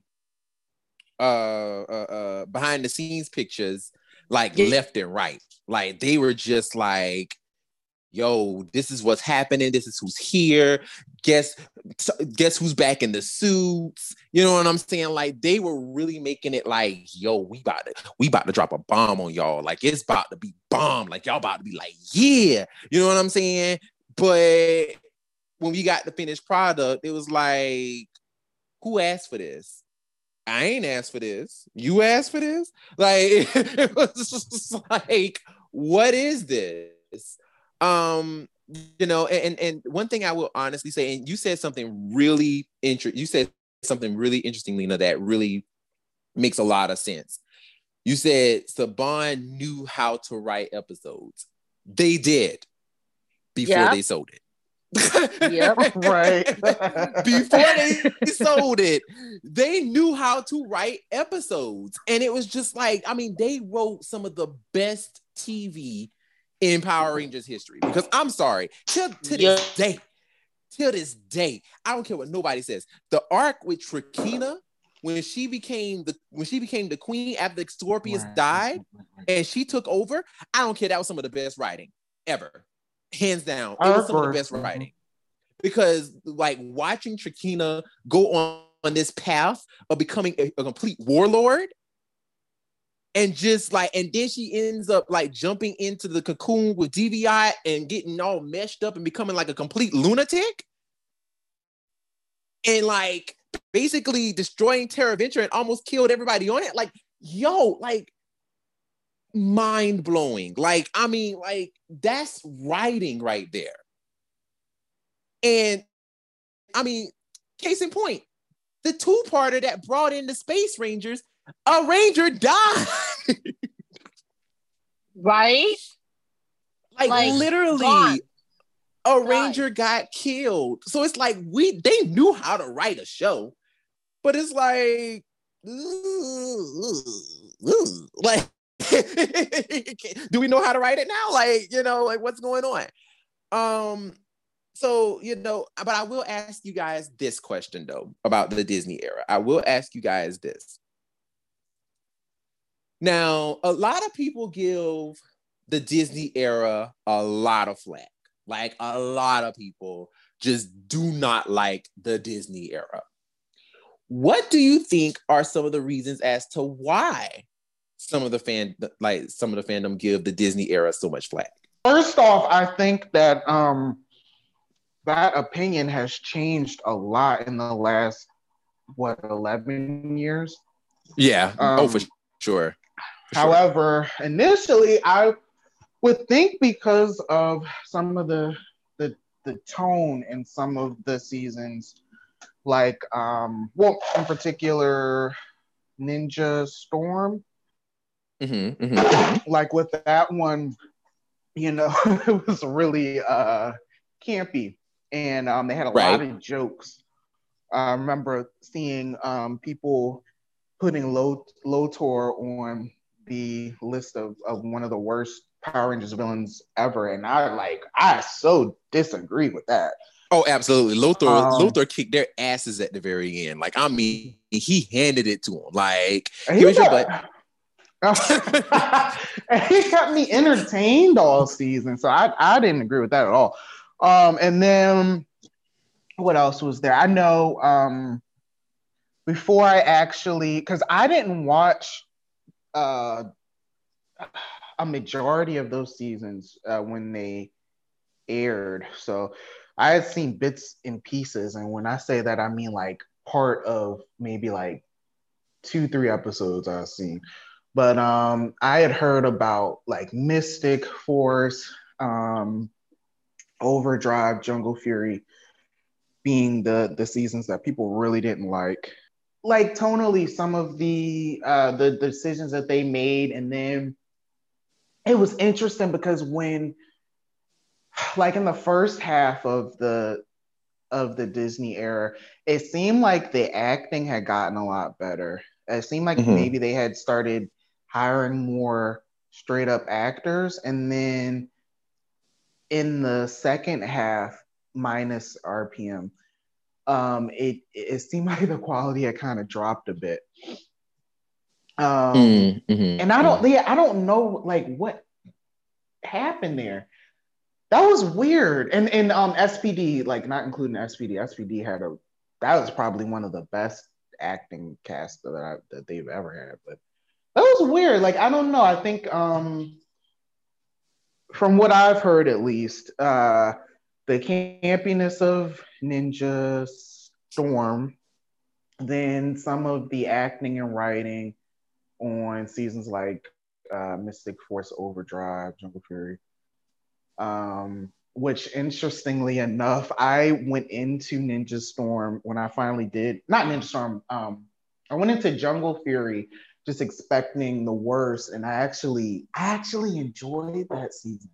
uh uh, uh behind the scenes pictures, like left and right. Like they were just like, yo, this is what's happening. This is who's here. Guess guess who's back in the suits. You know what I'm saying? Like they were really making it like, yo, we about to we about to drop a bomb on y'all. Like it's about to be bomb. Like y'all about to be like, yeah. You know what I'm saying? But when we got the finished product, it was like, who asked for this? I ain't asked for this. You asked for this? Like it was just like, what is this? Um, you know, and and one thing I will honestly say, and you said something really interesting. You said something really interesting, Lena, that really makes a lot of sense. You said Saban knew how to write episodes. They did before Yep. they sold it. Yep. Right. Before they sold it, they knew how to write episodes. And it was just like, I mean, they wrote some of the best T V in Power Rangers history. Because I'm sorry, till to Yep. this day, till this day, I don't care what nobody says. The arc with Trakina, when she became the when she became the queen after Scorpius Right. died and she took over, I don't care. That was some of the best writing ever. Hands down. It was some of the best writing. Because like watching Trakina go on, on this path of becoming a, a complete warlord, and just like, and then she ends up like jumping into the cocoon with D V I and getting all messed up and becoming like a complete lunatic. And like basically destroying Terra Venture and almost killed everybody on it. Like, yo, like mind blowing. Like, I mean, like that's writing right there. And I mean, case in point, the two-parter that brought in the Space Rangers, a Ranger died. Right? like, Like, literally, gone. a Died. Ranger got killed. So it's like we they knew how to write a show, but it's like, like, do we know how to write it now? Like, you know, like what's going on? Um. So, you know, but I will ask you guys this question, though, about the Disney era. I will ask you guys this. Now, a lot of people give the Disney era a lot of flack. Like, a lot of people just do not like the Disney era. What do you think are some of the reasons as to why some of the fan, like some of the fandom give the Disney era so much flack? First off, I think that um that opinion has changed a lot in the last what, eleven years. Yeah. Um, oh, for sure. For however, sure. initially I would think because of some of the the the tone in some of the seasons, like um, well, in particular, Ninja Storm. Mm-hmm, mm-hmm, mm-hmm. Like with that one, you know, it was really uh campy, and um, they had a Right. lot of jokes. I remember seeing um, people putting Lo- Lotor on the list of, of one of the worst Power Rangers villains ever, and I like I so disagree with that. Oh, absolutely. Lothar Um, Lothar kicked their asses at the very end. Like, I mean, he handed it to him. Like, he here's your butt. got, he kept me entertained all season, so I I didn't agree with that at all. Um, and then what else was there? I know um, before I actually, because I didn't watch uh, a majority of those seasons uh, when they aired. So I had seen bits and pieces. And when I say that, I mean like part of maybe like two, three episodes I've seen. But um, I had heard about like Mystic Force, um, Overdrive, Jungle Fury being the the seasons that people really didn't like. Like tonally, some of the uh, the decisions that they made, and then it was interesting because when, like in the first half of the of the Disney era, it seemed like the acting had gotten a lot better. It seemed like Mm-hmm. maybe they had started hiring more straight up actors, and then in the second half, minus R P M, um, it it seemed like the quality had kind of dropped a bit. Um, Mm-hmm. and I don't, yeah, I don't know like what happened there. That was weird. And and um S P D, like not including S P D, S P D had a that was probably one of the best acting casts that I, that they've ever had. But that was weird. Like I don't know. I think um from what I've heard at least, uh the campiness of Ninja Storm, then some of the acting and writing on seasons like uh, Mystic Force Overdrive, Jungle Fury. Um, which interestingly enough, I went into Ninja Storm when I finally did, not Ninja Storm, um, I went into Jungle Fury just expecting the worst, and I actually, I actually enjoyed that season.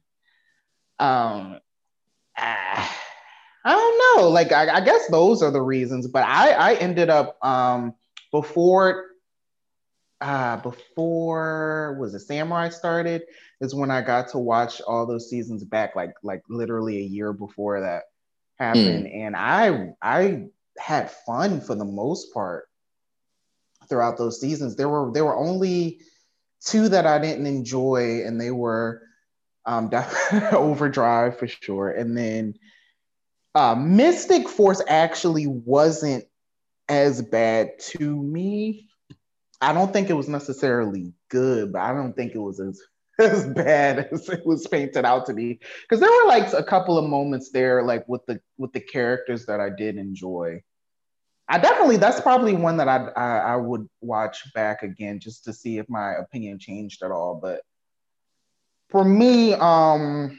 Um, I, I don't know, like I, I guess those are the reasons, but I, I ended up um, before uh before was it Samurai started is when I got to watch all those seasons back, like like literally a year before that happened. Mm. And I I had fun for the most part throughout those seasons. There were there were only two that I didn't enjoy, and they were um definitely Overdrive for sure. And then uh Mystic Force actually wasn't as bad to me. I don't think it was necessarily good, but I don't think it was as as bad as it was painted out to be. Because there were like a couple of moments there, like with the with the characters that I did enjoy. I definitely that's probably one that I I, I would watch back again just to see if my opinion changed at all. But for me, um,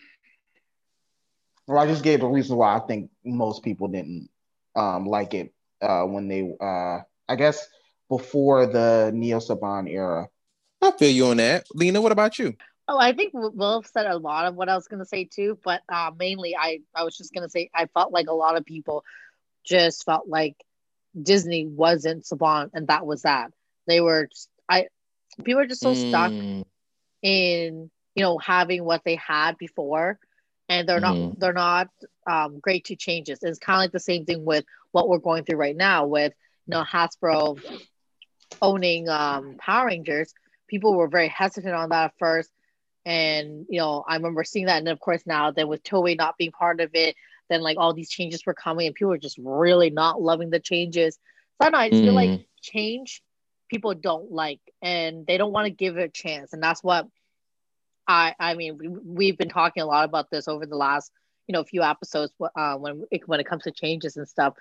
well, I just gave the reason why I think most people didn't um like it uh when they uh I guess before the Neo Saban era. I feel you on that. Lena, what about you? Oh, I think Will said a lot of what I was going to say too, but uh, mainly I, I was just going to say I felt like a lot of people just felt like Disney wasn't Saban, and that was that. They were just, I people are just so stuck Mm. in you know having what they had before, and they're not Mm-hmm. they're not um, great to changes. It's kind of like the same thing with what we're going through right now with you know Hasbro owning um, Power Rangers. People were very hesitant on that at first, and you know I remember seeing that, and then of course now then with Toei not being part of it, then like all these changes were coming, and people were just really not loving the changes. So I don't know, I just feel like Mm. change people don't like, and they don't want to give it a chance, and that's what I I mean we, we've been talking a lot about this over the last you know few episodes uh, when it, when it comes to changes and stuff.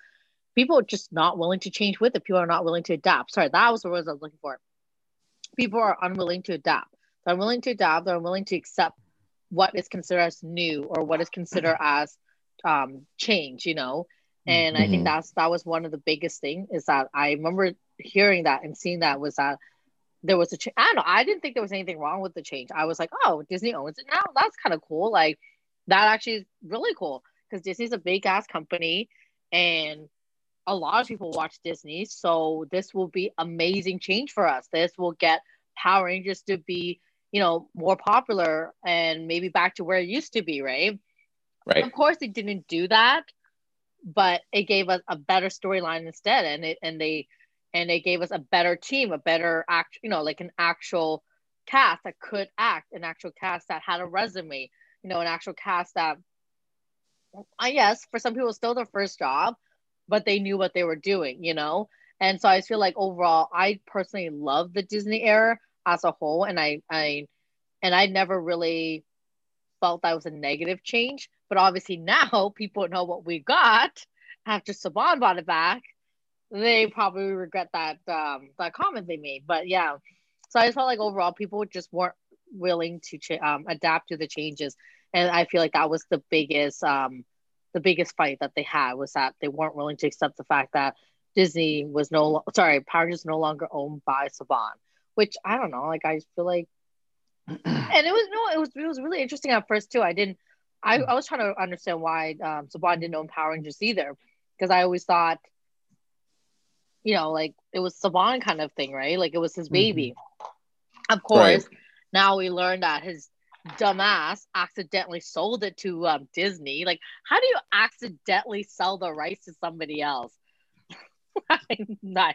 people are just not willing to change with it. People are not willing to adapt. Sorry, that was the words I was looking for. People are unwilling to adapt. They're unwilling to adapt. They're unwilling to accept what is considered as new or what is considered as um, change, you know? And mm-hmm. I think that's that was one of the biggest things is that I remember hearing that and seeing that was that there was a change. I don't know. I didn't think there was anything wrong with the change. I was like, oh, Disney owns it now. That's kind of cool. Like that actually is really cool because Disney's a big ass company and a lot of people watch Disney. So this will be amazing change for us. This will get Power Rangers to be, you know, more popular and maybe back to where it used to be, right? Right. Of course, they didn't do that, but it gave us a better storyline instead, and it and they and they gave us a better team, a better act, you know, like an actual cast that could act, an actual cast that had a resume, you know, an actual cast that, I guess, for some people, it's still their first job, but they knew what they were doing, you know. And so I feel like overall, I personally love the Disney era as a whole, and I I and I never really felt that was a negative change. But obviously now people know what we got after Saban bought it back. They probably regret that um, that comment they made. But yeah, so I just felt like overall people just weren't willing to ch- um, adapt to the changes, and I feel like that was the biggest um, the biggest fight that they had was that they weren't willing to accept the fact that Disney was no sorry Power Rangers no longer owned by Saban, which I don't know. Like I just feel like, and it was no, it was it was really interesting at first too. I didn't. I, I was trying to understand why um, Saban didn't own Power Rangers either, because I always thought, you know, like it was Saban kind of thing, right? Like it was his baby. Mm-hmm. Of course, right. Now we learned that his dumbass accidentally sold it to um, Disney. Like, how do you accidentally sell the rights to somebody else? I'm not.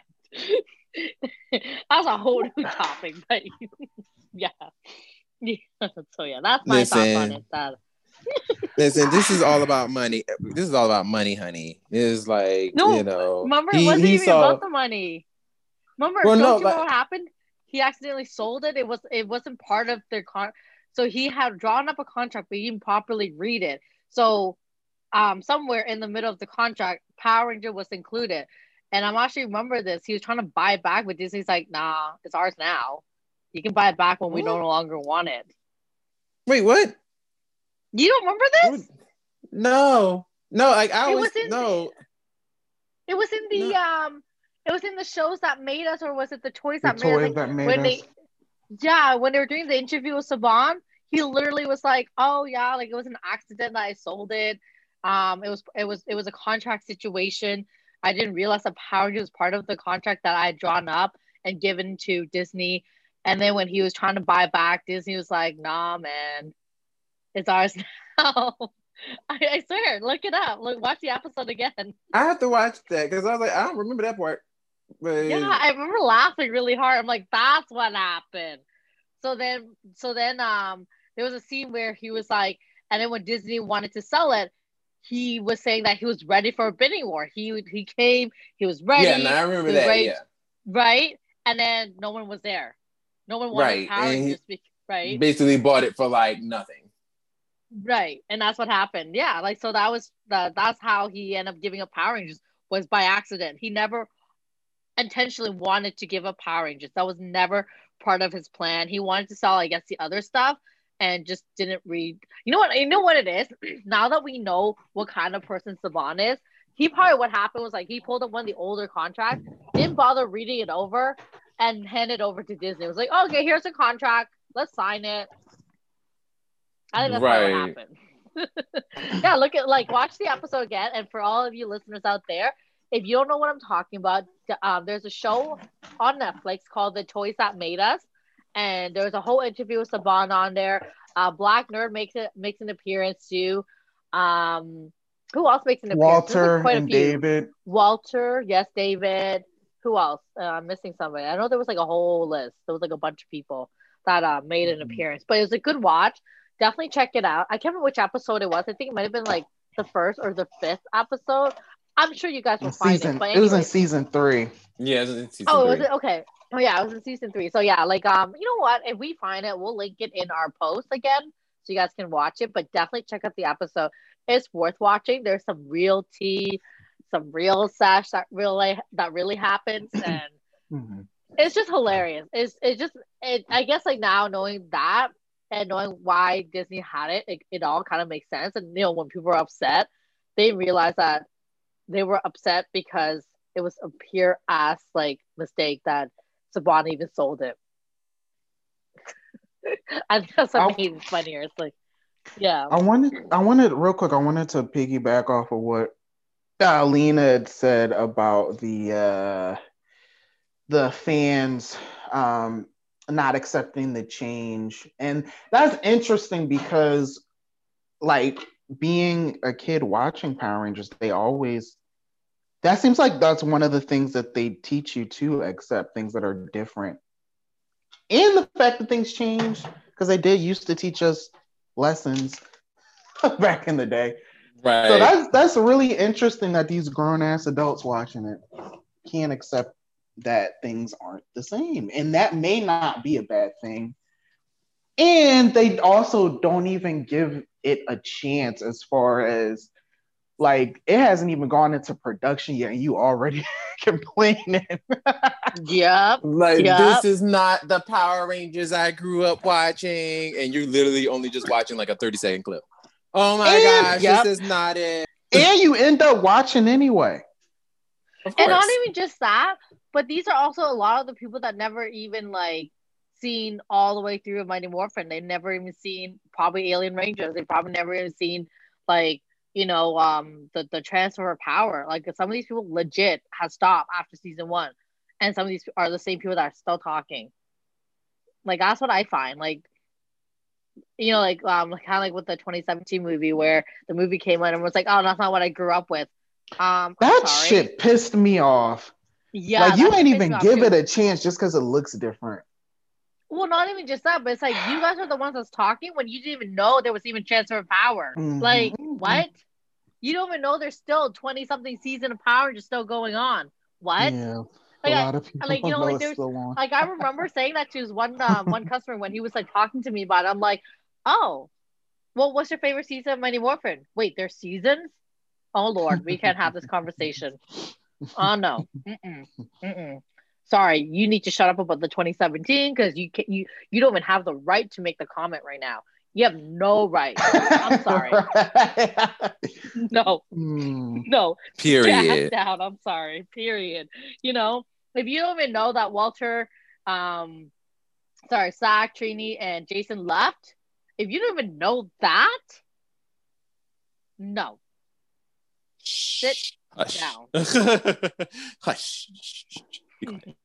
That's a whole new topic, but yeah. yeah. So yeah, that's my Listen. thoughts on it. That. Listen, this is all about money. This is all about money, honey. It's like, no, you know. Remember, he, it wasn't he even saw... about the money. Remember, well, don't no, you like... know what happened? He accidentally sold it. It was it wasn't part of their con. So he had drawn up a contract, but he didn't properly read it. So, um, somewhere in the middle of the contract, Power Ranger was included. And I'm actually remember this. He was trying to buy it back, but Disney's like, nah, it's ours now. You can buy it back when what? we no longer want it. Wait, what? You don't remember this? No, no. Like I it was, was in no. The, it was in the no. um. It was in the shows that made us, or was it the toys the that toys made us? Like, that made when us. They, yeah, when they were doing the interview with Saban, he literally was like, "Oh yeah, like it was an accident that I sold it. Um, it was it was it was a contract situation. I didn't realize that Power Rangers was part of the contract that I had drawn up and given to Disney. And then when he was trying to buy back, Disney was like, nah, man, it's ours now." I, I swear, look it up. Look, watch the episode again. I have to watch that because I was like, I don't remember that part. But... yeah, I remember laughing really hard. I'm like, that's what happened. So then, so then, um, there was a scene where he was like, and then when Disney wanted to sell it, he was saying that he was ready for a bidding war. He he came, he was ready. Yeah, no, I remember that. Ready, yeah, right. And then no one was there. No one wanted right. Power Rangers, right? Basically, bought it for like nothing. Right, and that's what happened. Yeah, like so that was the that's how he ended up giving up Power Rangers was by accident. He never intentionally wanted to give up Power Rangers. That was never part of his plan. He wanted to sell, I guess, the other stuff and just didn't read. You know what? You know what it is? Now that we know what kind of person Saban is, he probably what happened was like he pulled up one of the older contracts, didn't bother reading it over, and handed it over to Disney. It was like, oh, okay, here's a contract. Let's sign it. I think that's right. What happened. Yeah, look at like watch the episode again, and for all of you listeners out there, if you don't know what I'm talking about, um, there's a show on Netflix called The Toys That Made Us, and there's a whole interview with Saban on there. Uh, Black Nerd makes it makes an appearance too. Um, who else makes an appearance? Walter like quite and a few. David. Walter, yes, David. Who else? Uh, I'm missing somebody. I know there was like a whole list. There was like a bunch of people that uh, made an appearance, but it was a good watch. Definitely check it out. I can't remember which episode it was. I think it might have been like the first or the fifth episode. I'm sure you guys will find season, it. But anyways, it was in season three. Yeah, it was in season oh, three. was it? Okay. Oh, yeah, it was in season three. So, yeah, like, um, you know what? If we find it, we'll link it in our post again so you guys can watch it. But definitely check out the episode. It's worth watching. There's some real tea, some real sash that really that really happens, and Mm-hmm. it's just hilarious. It's it's just it. I guess like now knowing that and knowing why Disney had it, it, it all kind of makes sense. And you know when people were upset, they realized that they were upset because it was a pure ass like mistake that Saban even sold it. I think that's what made it funnier. It's like, yeah. I wanted, I wanted real quick. I wanted to piggyback off of what uh, Lena had said about the uh, the fans um, not accepting the change, and that's interesting because, like, being a kid watching Power Rangers, they always that seems like that's one of the things that they teach you to accept things that are different, and the fact that things change because they did used to teach us lessons back in the day. Right. So that's that's really interesting that these grown ass adults watching it can't accept that things aren't the same. And that may not be a bad thing. And they also don't even give it a chance as far as like it hasn't even gone into production yet and you already complaining. Yep. Like yep. this is not the Power Rangers I grew up watching, and you're literally only just watching like a thirty second clip. Oh my And, gosh, yep. this is not it. And you end up watching anyway. Of course. And not even just that, but these are also a lot of the people that never even like seen all the way through Mighty Morphin. They've never even seen probably Alien Rangers. They've probably never even seen like, you know, um the, the transfer of power. Like some of these people legit have stopped after season one. And some of these are the same people that are still talking. Like that's what I find. Like, you know, like um kind of like with the twenty seventeen movie where the movie came out and was like, oh, that's not what I grew up with. Um That I'm sorry. shit pissed me off. Yeah, like you that ain't shit even pissed me off, give too. it a chance just because it looks different. Well, not even just that, but it's like you guys are the ones that's talking when you didn't even know there was even transfer of power. Mhm. Like what? You don't even know there's still twenty something season of Power just still going on. What? Yeah, Like, a I- lot of people like you know, don't know like it's there's still on. like I remember saying that to one um, one customer when he was like talking to me about it. I'm like, oh, well, what's your favorite season of Mighty Morphin? Wait, there's seasons? Oh Lord, we can't have this conversation. Oh no. Mm-mm. Mm-mm. Sorry, you need to shut up about the twenty seventeen because you can you you don't even have the right to make the comment right now. You have no right. I'm sorry. No, Mm. no. Period. Stand down. I'm sorry. Period. You know, if you don't even know that Walter, um, sorry, Zach, Trini, and Jason left, if you don't even know that, no. Sit Hush. down. Hush. Be quiet.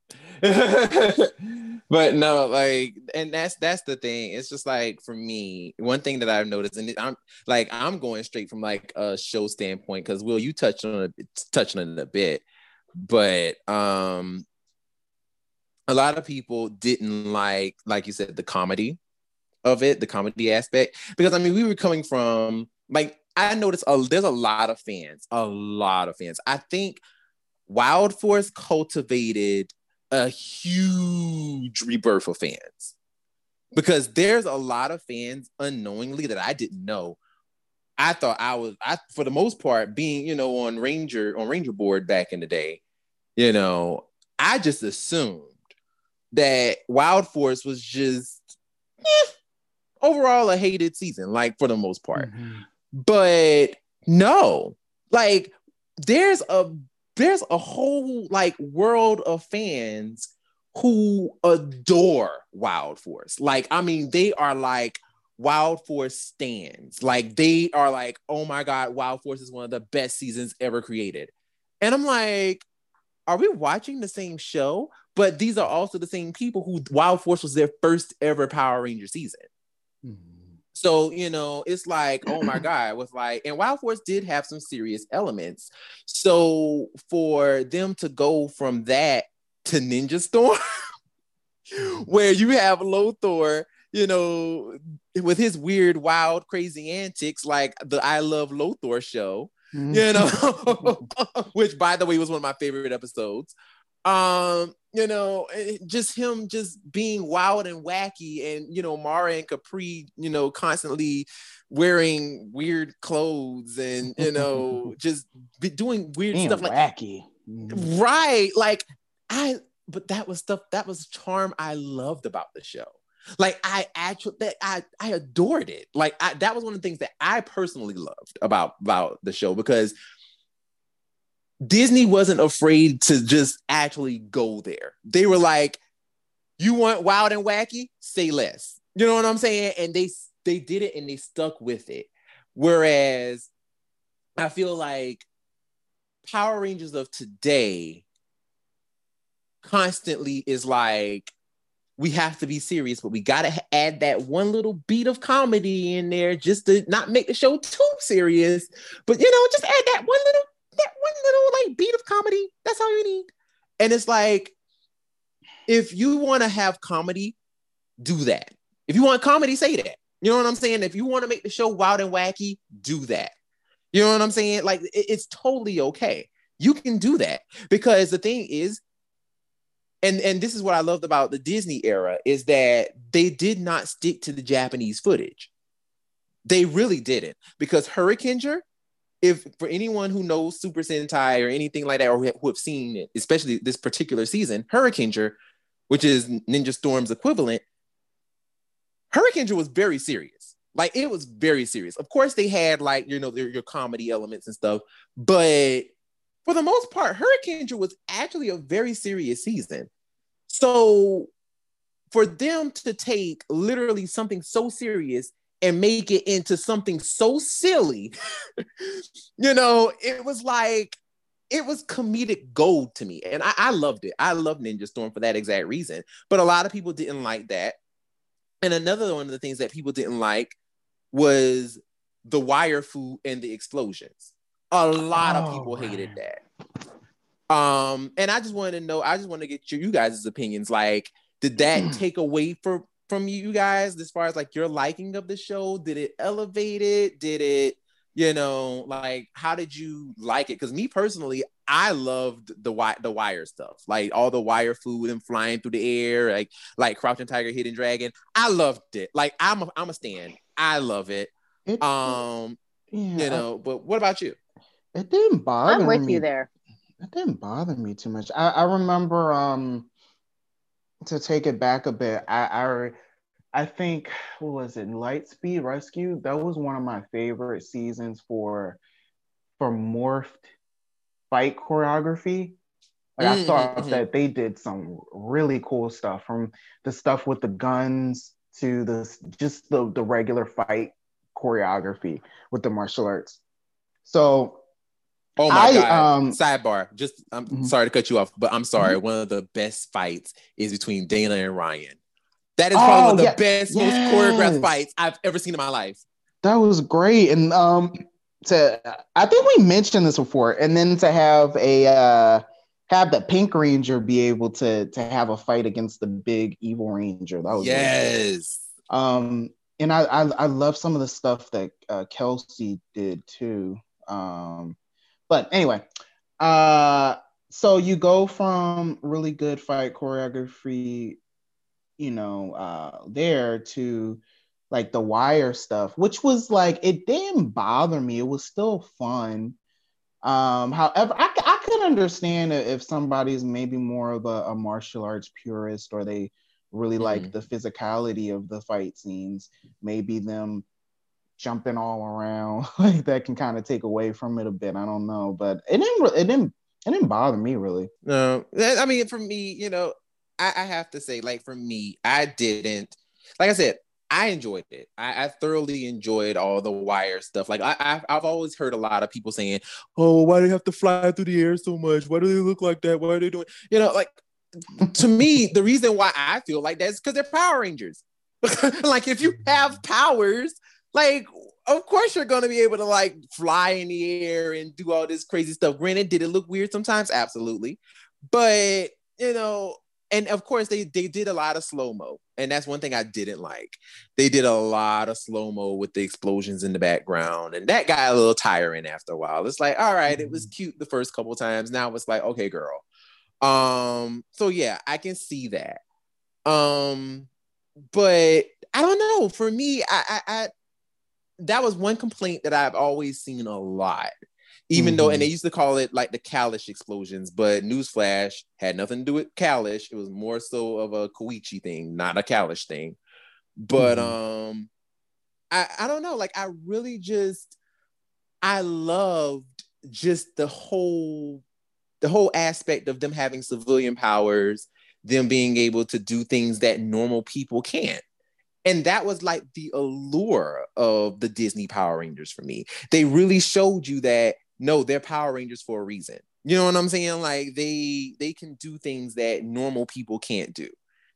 But no, like, and that's that's the thing. It's just like for me, one thing that I've noticed, and I'm like, I'm going straight from like a show standpoint because Will, you touched on it, touched on it a bit, but um, a lot of people didn't like, like you said, the comedy of it, the comedy aspect, because I mean, we were coming from like I noticed a, there's a lot of fans, a lot of fans. I think Wild Force cultivated a huge rebirth of fans because there's a lot of fans unknowingly that I didn't know. I thought I was, I for the most part, being, you know, on Ranger, on Ranger board back in the day, you know, I just assumed that Wild Force was just eh, overall a hated season, like for the most part. Mm-hmm. But no, like there's a there's a whole like world of fans who adore Wild Force. Like, I mean, they are like Wild Force stans. Like, they are like, oh my God, Wild Force is one of the best seasons ever created. And I'm like, are we watching the same show? But these are also the same people who Wild Force was their first ever Power Ranger season. Mm-hmm. So, you know, it's like, oh my God, with like, and Wild Force did have some serious elements. So for them to go from that to Ninja Storm, where you have Lothar, you know, with his weird, wild, crazy antics, like the I Love Lothar show, you know, which by the way was one of my favorite episodes. Um, you know, just him just being wild and wacky, and you know, Mara and Capri, you know, constantly wearing weird clothes and, you know, just be doing weird Being stuff. Like wacky. right. Like I, but that was stuff, that was charm I loved about the show. Like I actually, that I, I adored it. Like I, that was one of the things that I personally loved about, about the show, because Disney wasn't afraid to just actually go there. They were like, you want wild and wacky? Say less. You know what I'm saying? And they, they did it and they stuck with it. Whereas I feel like Power Rangers of today constantly is like, we have to be serious, but we got to add that one little beat of comedy in there just to not make the show too serious. But, you know, just add that one little, that one little like beat of comedy. That's all you need. And it's like, if you want to have comedy, do that. If you want comedy, say that. You know what I'm saying? If you want to make the show wild and wacky, do that. You know what I'm saying? Like, it, it's totally okay. You can do that, because the thing is, and, and this is what I loved about the Disney era, is that they did not stick to the Japanese footage. They really didn't, because Hurricaneger, if for anyone who knows Super Sentai or anything like that, or who have seen it, especially this particular season, Hurricaneger, which is Ninja Storm's equivalent, Hurricaneger was very serious. Like, it was very serious. Of course, they had, like, you know, their, your comedy elements and stuff, but for the most part, Hurricaneger was actually a very serious season. So for them to take literally something so serious and make it into something so silly, you know, it was like, it was comedic gold to me. And I, I loved it. I love Ninja Storm for that exact reason. But a lot of people didn't like that. And another one of the things that people didn't like was the wire fu and the explosions. A lot of people Oh, hated right. that. Um, and I just wanted to know, I just want to get your, you guys' opinions. Like, did that take away for, from you guys as far as like your liking of the show? Did it elevate it? Did it, you know, like, how did you like it? Because me personally, I loved the wi- the wire stuff, like all the wire food and flying through the air, like like Crouching Tiger, Hidden Dragon. I loved it. Like, I'm a, I'm a stan. I love it. It, Um, yeah, you know, but what about you? it didn't bother I'm with me. you there. It didn't bother me too much. I, I remember, um, to take it back a bit, I, I I think, what was it, Lightspeed Rescue? That was one of my favorite seasons for for morphed fight choreography. Like, I Mm-hmm, thought mm-hmm. that they did some really cool stuff, from the stuff with the guns to the just the, the regular fight choreography with the martial arts. So Oh my I God. um Sidebar. Just, I'm mhm, sorry to cut you off, but I'm sorry. mhm. One of the best fights is between Dana and Ryan. That is probably one Oh of the yeah, best, most choreographed yes, fights I've ever seen in my life. that was great. And um to I think we mentioned this before, and then to have a uh have the Pink Ranger be able to to have a fight against the big evil Ranger. That was really cool. Yes. Um, and I I, I love some of the stuff that uh, Kelsey did too. Um, but anyway, uh, so you go from really good fight choreography, you know, uh, there to like the wire stuff, which was like, it didn't bother me. It was still fun. Um, however, I, I could understand if somebody's maybe more of a, a martial arts purist, or they really like Mm-hmm. the physicality of the fight scenes. Maybe them jumping all around like that can kind of take away from it a bit. I don't know, but it didn't. It didn't. It didn't bother me really. No, I mean, for me, you know, I, I have to say, like, for me, I didn't, like I said, I enjoyed it. I, I thoroughly enjoyed all the wire stuff. Like, I, I've, I've always heard a lot of people saying, "Oh, why do they have to fly through the air so much? Why do they look like that? Why are they doing?" You know, like, to me, the reason why I feel like that is because they're Power Rangers. Like, if you have powers, like, of course you're gonna be able to like fly in the air and do all this crazy stuff. Granted, did it look weird sometimes? Absolutely. But, you know, and of course they they did a lot of slow-mo. And that's one thing I didn't like. They did a lot of slow-mo with the explosions in the background. And that got a little tiring after a while. It's like, all right, it was cute the first couple times. Now it's like, okay, girl. Um, so yeah, I can see that. Um, but I don't know. For me, I I, I that was one complaint that I've always seen a lot. Even Mhm. though, and they used to call it like the Kalish explosions, but newsflash, had nothing to do with Kalish. It was more so of a Koichi thing, not a Kalish thing. But Mhm. um, I I don't know. Like I really just I loved just the whole the whole aspect of them having civilian powers, them being able to do things that normal people can't. And that was like the allure of the Disney Power Rangers for me. They really showed you that no, they're Power Rangers for a reason. You know what I'm saying? Like they they can do things that normal people can't do.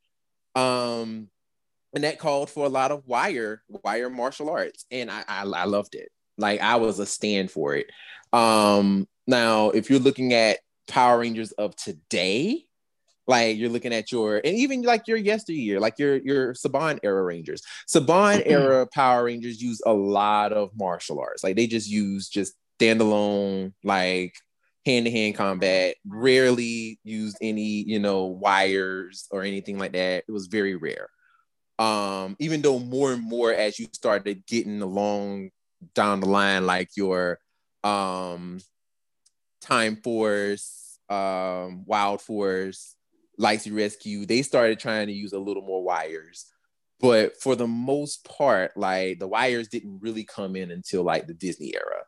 Um, and that called for a lot of wire wire martial arts, and I I, I loved it. Like I was a stand for it. Um, now, if you're looking at Power Rangers of today, like you're looking at your, and even like your yesteryear, like your your Saban era Rangers. Saban era Power Rangers use a lot of martial arts. Like they just use just standalone, like hand-to-hand combat. Rarely used any, you know, wires or anything like that. It was very rare. Um, even though more and more as you started getting along down the line, like your um Time Force, um, Wild Force, Lightsy Rescue, they started trying to use a little more wires. But for the most part, like the wires didn't really come in until like the Disney era.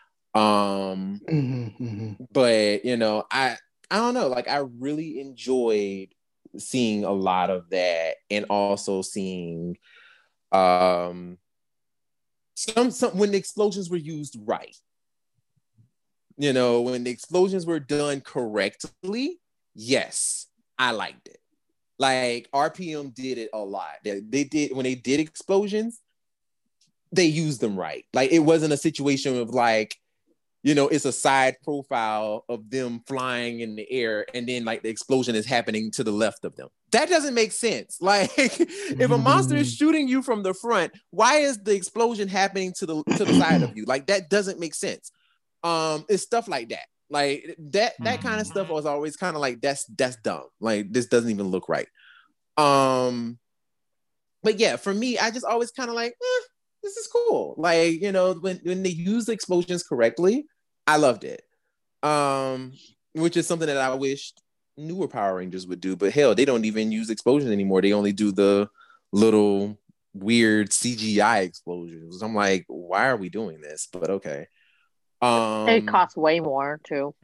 Um, Mhm. Mhm. but you know, I I don't know, like I really enjoyed seeing a lot of that, and also seeing um some some when the explosions were used right. You know, when the explosions were done correctly, yes, I liked it. Like R P M did it a lot. They, they did when they did explosions, they used them right. Like it wasn't a situation of like, you know, it's a side profile of them flying in the air and then like the explosion is happening to the left of them. That doesn't make sense. Like if a monster is Mhm. shooting you from the front, why is the explosion happening to the to the side of you? Like that doesn't make sense. Um, it's stuff like that. Like that that kind of stuff was always kind of like that's that's dumb. Like this doesn't even look right. Um, but yeah, for me, I just always kind of like, eh, this is cool. Like, you know, when when they use the explosions correctly, I loved it. Um, which is something that I wished newer Power Rangers would do. But hell, they don't even use explosions anymore. They only do the little weird C G I explosions. I'm like, why are we doing this? But okay. It Um, costs way more too.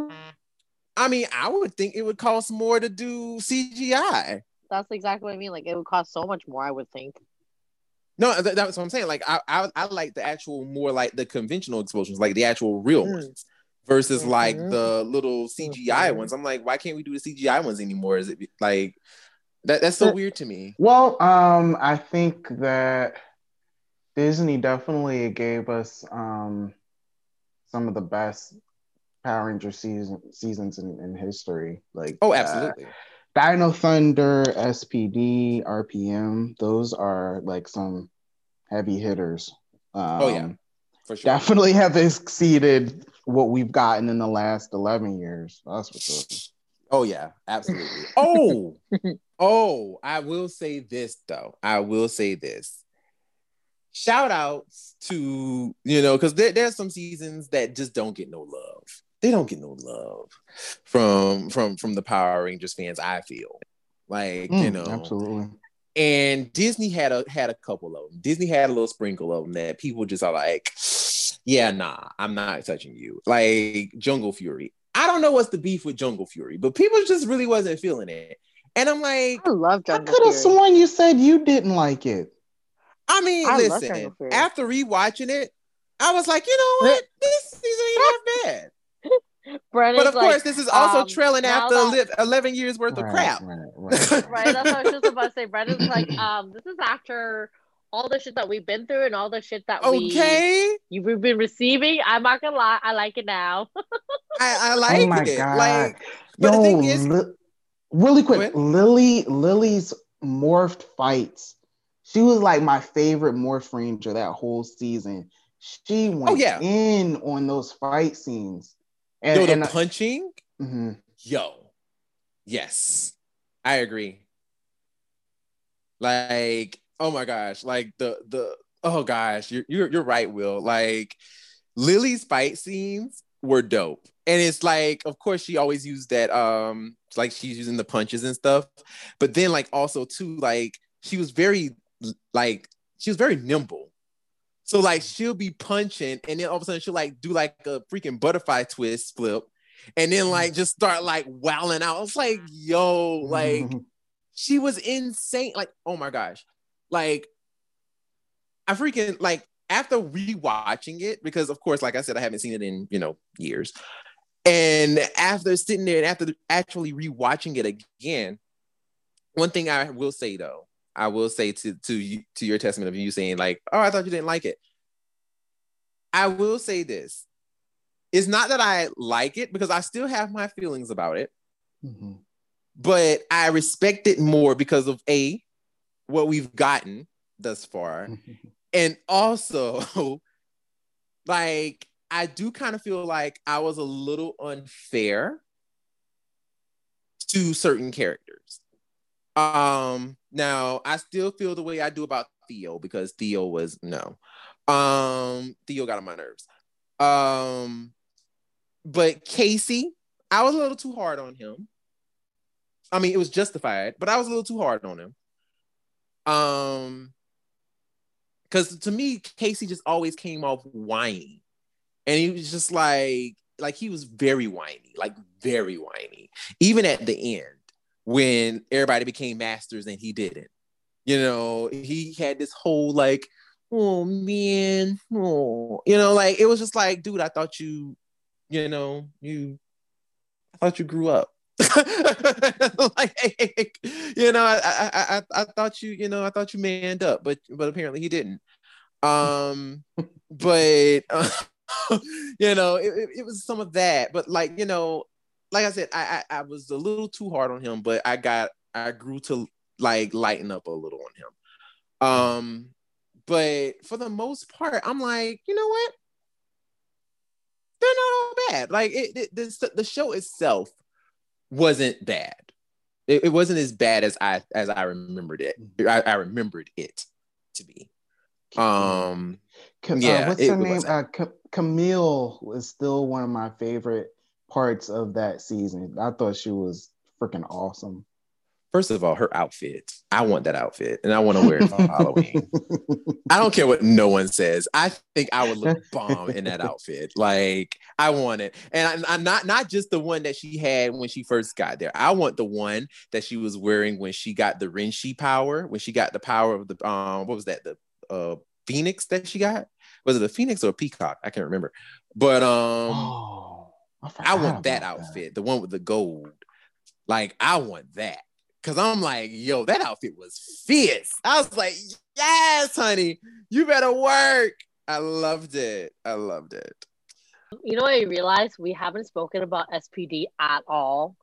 I mean, I would think it would cost more to do C G I. That's exactly what I mean. Like it would cost so much more, I would think. No, that, that's what I'm saying. Like I, I, I like the actual more like the conventional explosions, like the actual real Mm. ones, versus like Mm-hmm. the little C G I Mm-hmm. ones. I'm like, why can't we do the C G I ones anymore? Is it like that? That's so weird to me. Well, um, I think that Disney definitely gave us um some of the best Power Ranger season seasons in, in history. Like Oh, uh absolutely. Dino Thunder, S P D, R P M, those are like some heavy hitters. Oh yeah, Um, for sure. definitely have exceeded what we've gotten in the last eleven years. That's what's up. Oh yeah, absolutely. Oh, oh, I will say this though. I will say this. Shout outs to, you know, because there, there's some seasons that just don't get no love. They don't get no love from from from the Power Rangers fans, I feel. Like, you Mm, know, absolutely. and Disney had a had a couple of them. Disney had a little sprinkle of them that people just are like, yeah, nah, I'm not touching you. Like Jungle Fury. I don't know what's the beef with Jungle Fury, but people just really wasn't feeling it. And I'm like, I love I Jungle could have Fury. sworn you said you didn't like it. I mean, I love Jungle listen, Fury. after rewatching it, I was like, you know what? This season ain't half bad. But Brendan's of course, like, this is also um, trailing now after that eleven years worth of Right, crap. right, right, right, that's what I was just about to say. Brendan's like, um, this is after all the shit that we've been through and all the shit that we Okay, you've been receiving. I'm not gonna lie, I like it now. I, I Oh like my it. god. Like, but the Yo, thing is, li- really go quick, ahead. Lily Lily's morphed fights. She was like my favorite morph ranger that whole season. She Oh went yeah, in on those fight scenes. And yo, the and uh, punching, mhm. yo, yes, I agree. Like, oh my gosh, like the the oh gosh, you're you're you're right, Will. Like Lily's fight scenes were dope. And it's like, of course, she always used that, um, like she's using the punches and stuff. But then, like, also too, like, she was very like she was very nimble. So like she'll be punching, and then all of a sudden she'll like do like a freaking butterfly twist flip, and then like just start like wowing out. It's like, yo, like she was insane. Like, oh my gosh. Like, I freaking like after rewatching it, because of course, like I said, I haven't seen it in, you know, years. And after sitting there and after actually rewatching it again, one thing I will say though, I will say to to you, to your testament of you saying like, oh, I thought you didn't like it. I will say this. It's not that I like it, because I still have my feelings about it. Mm-hmm. But I respect it more because of A, what we've gotten thus far. And also, like, I do kind of feel like I was a little unfair to certain characters. Um, now I still feel the way I do about Theo, because Theo was no. Um, Theo got on my nerves. Um, but Casey, I was a little too hard on him. I mean, it was justified, but I was a little too hard on him. Um, because to me, Casey just always came off whiny, and he was just like, like he was very whiny, like very whiny. Even at the end, when everybody became masters and he didn't, you know, he had this whole like, oh man, oh, you know, like it was just like, dude, I thought you, you know, you, I thought you grew up. Like, you know, I, I I I thought you, you know, I thought you manned up, but but apparently he didn't. Um, but uh, you know, it, it, it was some of that. But like, you know, like I said, I, I I was a little too hard on him, but I got I grew to like lighten up a little on him. Um, but for the most part, I'm like, you know what? They're not all bad. Like it, it the, the show itself wasn't bad. It, it wasn't as bad as I as I remembered it. I, I remembered it to be. Um, Cam- yeah. uh, what's it, her it name? wasn't. Uh, Ca- Camille was still one of my favorite parts of that season. I thought she was freaking awesome. First of all, her outfit. I want that outfit, and I want to wear it for Halloween. I don't care what no one says. I think I would look bomb in that outfit. Like, I want it. And I, I'm not not just the one that she had when she first got there. I want the one that she was wearing when she got the Renshi power, when she got the power of the, um, what was that? The uh, Phoenix that she got? Was it a Phoenix or a Peacock? I can't remember. But um, oh, I, I want that that outfit, the one with the gold. Like, I want that. Cause I'm like, yo, that outfit was fierce. I was like, yes, honey, you better work. I loved it. I loved it. You know what I realized? We haven't spoken about S P D at all.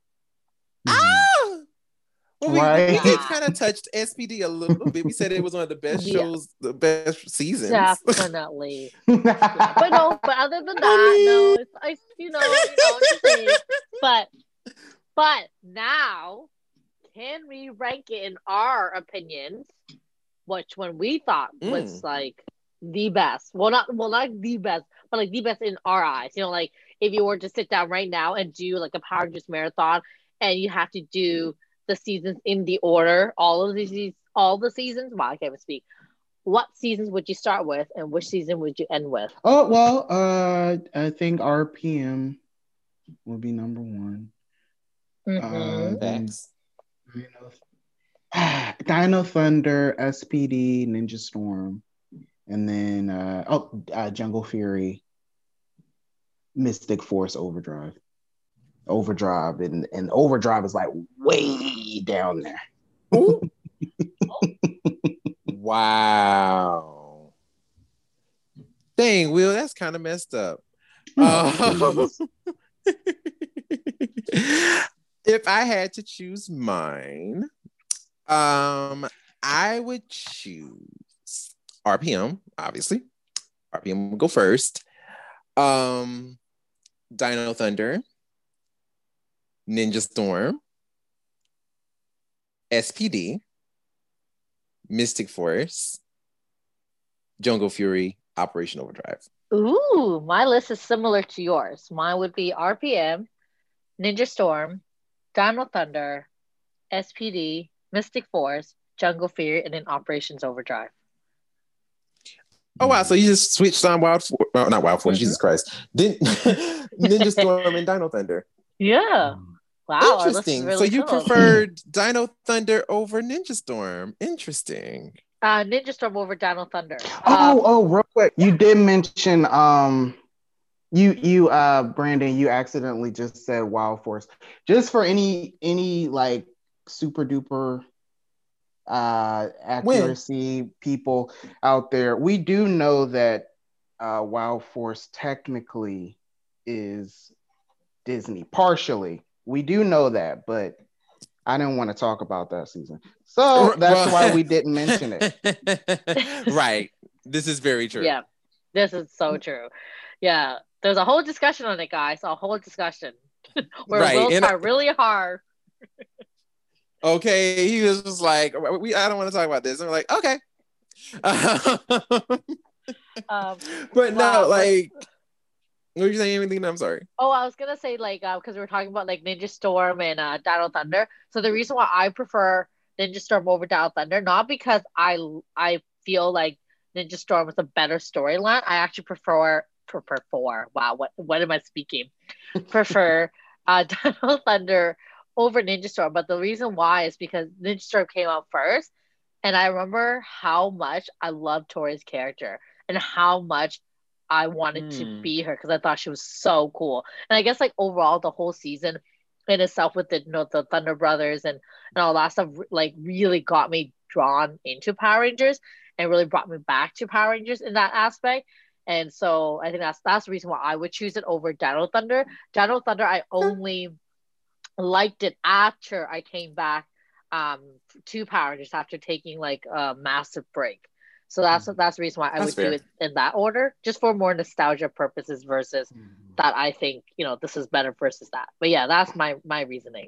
Ah! Well, we, right? we did kind of touch S P D a little bit. We said it was one of the best Yeah. shows, the best seasons. Definitely. Yeah. But no, but other than that, I mean... no, it's, I, you know, you know, just saying. But, but now, can we rank it in our opinions? Which one we thought mm. was like the best. Well, not well, not the best, but like the best in our eyes. You know, like if you were to sit down right now and do like a Power Juice marathon, and you have to do the seasons in the order, all of these, all the seasons. Wow, I can't even speak. What seasons would you start with, and which season would you end with? Oh well, uh, I think R P M would be number one. Mm-hmm. Uh, then Dino, Dino Thunder, S P D, Ninja Storm, and then uh, oh, uh, Jungle Fury, Mystic Force, Overdrive. Overdrive and, and Overdrive is like way down there. Wow. Dang, Will, that's kind of messed up. Oh, uh, if I had to choose mine, um, I would choose R P M, obviously. R P M would go first. Um, Dino Thunder, Ninja Storm, S P D, Mystic Force, Jungle Fury, Operation Overdrive. Ooh, my list is similar to yours. Mine would be R P M, Ninja Storm, Dino Thunder, S P D, Mystic Force, Jungle Fury, and then Operations Overdrive. Oh wow! So you just switched on Wild Force, oh, not Wild Force. Mm-hmm. Jesus Christ! Didn't Ninja Storm and Dino Thunder? Yeah. Wow. Interesting. Really so you cool. preferred Dino Thunder over Ninja Storm? Interesting. Uh, Ninja Storm over Dino Thunder. Oh, um, oh, real quick. You did mention um, you you uh Brandon. You accidentally just said Wild Force. Just for any any like super duper uh accuracy when? people out there, we do know that uh Wild Force technically is Disney partially. We do know that, but I didn't want to talk about that season, so that's well, why we didn't mention it. Right, this is very true. Yeah, this is so true. Yeah, there's a whole discussion on it, guys. A whole discussion where right. Will tried really hard. Okay, he was just like, "We, I don't want to talk about this." And we're like, "Okay." um, but wow, no, like, what were you saying? Anything? I'm sorry. Oh, I was gonna say like because uh, we were talking about like Ninja Storm and uh, Dino Thunder. So the reason why I prefer Ninja Storm over Dino Thunder, not because I I feel like Ninja Storm is a better storyline. I actually prefer prefer for wow what what am I speaking? prefer uh, Dino Thunder over Ninja Storm, but the reason why is because Ninja Storm came out first, and I remember how much I loved Tori's character and how much I wanted mm. to be her because I thought she was so cool. And I guess like overall the whole season in itself with the you know the Thunder Brothers and, and all that stuff like really got me drawn into Power Rangers and really brought me back to Power Rangers in that aspect. And so I think that's that's the reason why I would choose it over Dino Thunder. Dino Thunder I only liked it after I came back um to Power Rangers after taking like a massive break. So that's mm. that's the reason why I that's would fair. do it in that order, just for more nostalgia purposes versus mm. that I think, you know, this is better versus that. But yeah, that's my my reasoning.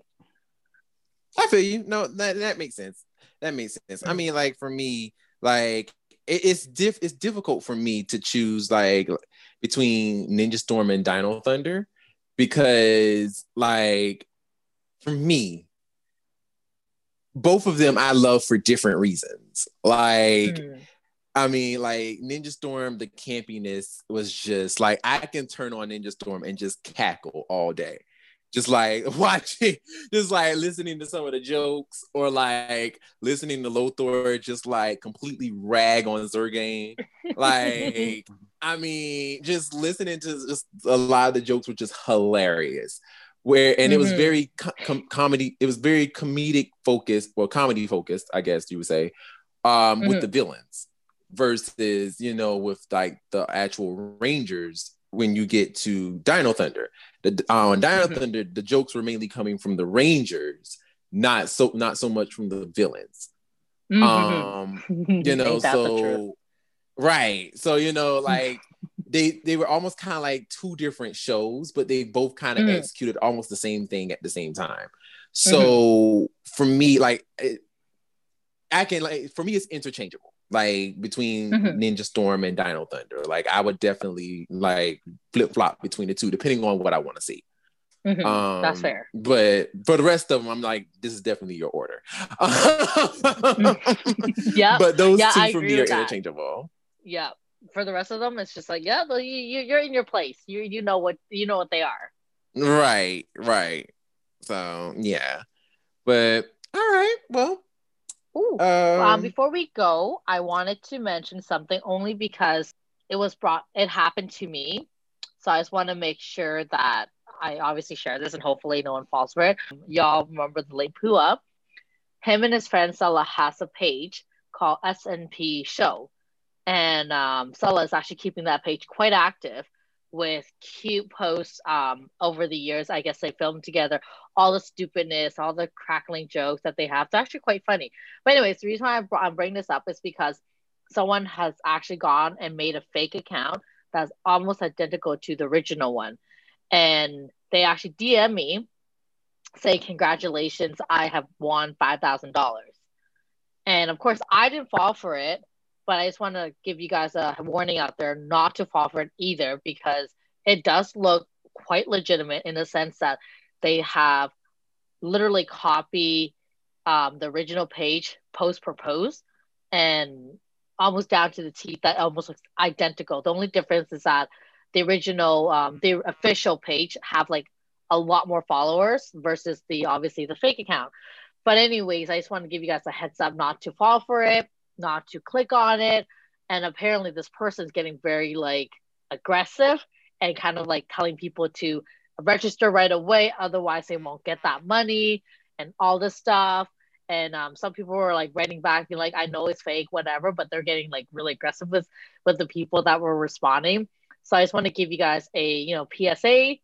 I feel you. No, that that makes sense. That makes sense. Mm. I mean, like for me, like it, it's diff it's difficult for me to choose like between Ninja Storm and Dino Thunder because like for me, both of them I love for different reasons. Like mm. I mean, like Ninja Storm, the campiness was just like I can turn on Ninja Storm and just cackle all day. Just like watching, just like listening to some of the jokes or like listening to Lothar just like completely rag on Zurgane. Like, I mean, just listening to just a lot of the jokes were just hilarious. Where and mm-hmm. it was very com- comedy, it was very comedic focused, or comedy focused, I guess you would say, um, mm-hmm. with the villains. Versus, you know, with like the actual Rangers when you get to Dino Thunder. The on uh, Dino mm-hmm. Thunder, the jokes were mainly coming from the Rangers, not so not so much from the villains. Mm-hmm. Um, you know, so right. So, you know, like they they were almost kind of like two different shows, but they both kind of mm-hmm. executed almost the same thing at the same time. So mm-hmm. for me, like it, I can like for me, it's interchangeable. Like between mm-hmm. Ninja Storm and Dino Thunder, like I would definitely like flip flop between the two, depending on what I want to see. Mm-hmm. Um, That's fair. But for the rest of them, I'm like, this is definitely your order. Yeah. But those yeah, two I for me are that. interchangeable. Yeah. For the rest of them, it's just like, yeah, well, you, you you're in your place. You you know what you know what they are. Right. Right. So yeah. But all right. Well. Ooh. Um, um, before we go, I wanted to mention something only because it was brought, it happened to me. So I just want to make sure that I obviously share this and hopefully no one falls for it. Y'all remember the late Pua? Him and his friend Salah has a page called S N P Show. And um, Salah is actually keeping that page quite active with cute posts um, over the years. I guess they filmed together all the stupidness, all the crackling jokes that they have. It's actually quite funny. But anyways, the reason why I'm, I'm bringing this up is because someone has actually gone and made a fake account that's almost identical to the original one. And they actually D M me saying, congratulations, I have won five thousand dollars. And of course, I didn't fall for it. but I just want to give you guys a warning out there not to fall for it either, because it does look quite legitimate in the sense that they have literally copy um, the original page post per post, and almost down to the T, that almost looks identical. The only difference is that the original, um, the official page have like a lot more followers versus the obviously the fake account. But anyways, I just want to give you guys a heads up not to fall for it, not to click on it. And apparently this person's getting very like aggressive and kind of like telling people to register right away, otherwise they won't get that money and all this stuff. And um, some people were like writing back, being like, I know it's fake, whatever, but they're getting like really aggressive with, with the people that were responding. So I just want to give you guys a, you know, P S A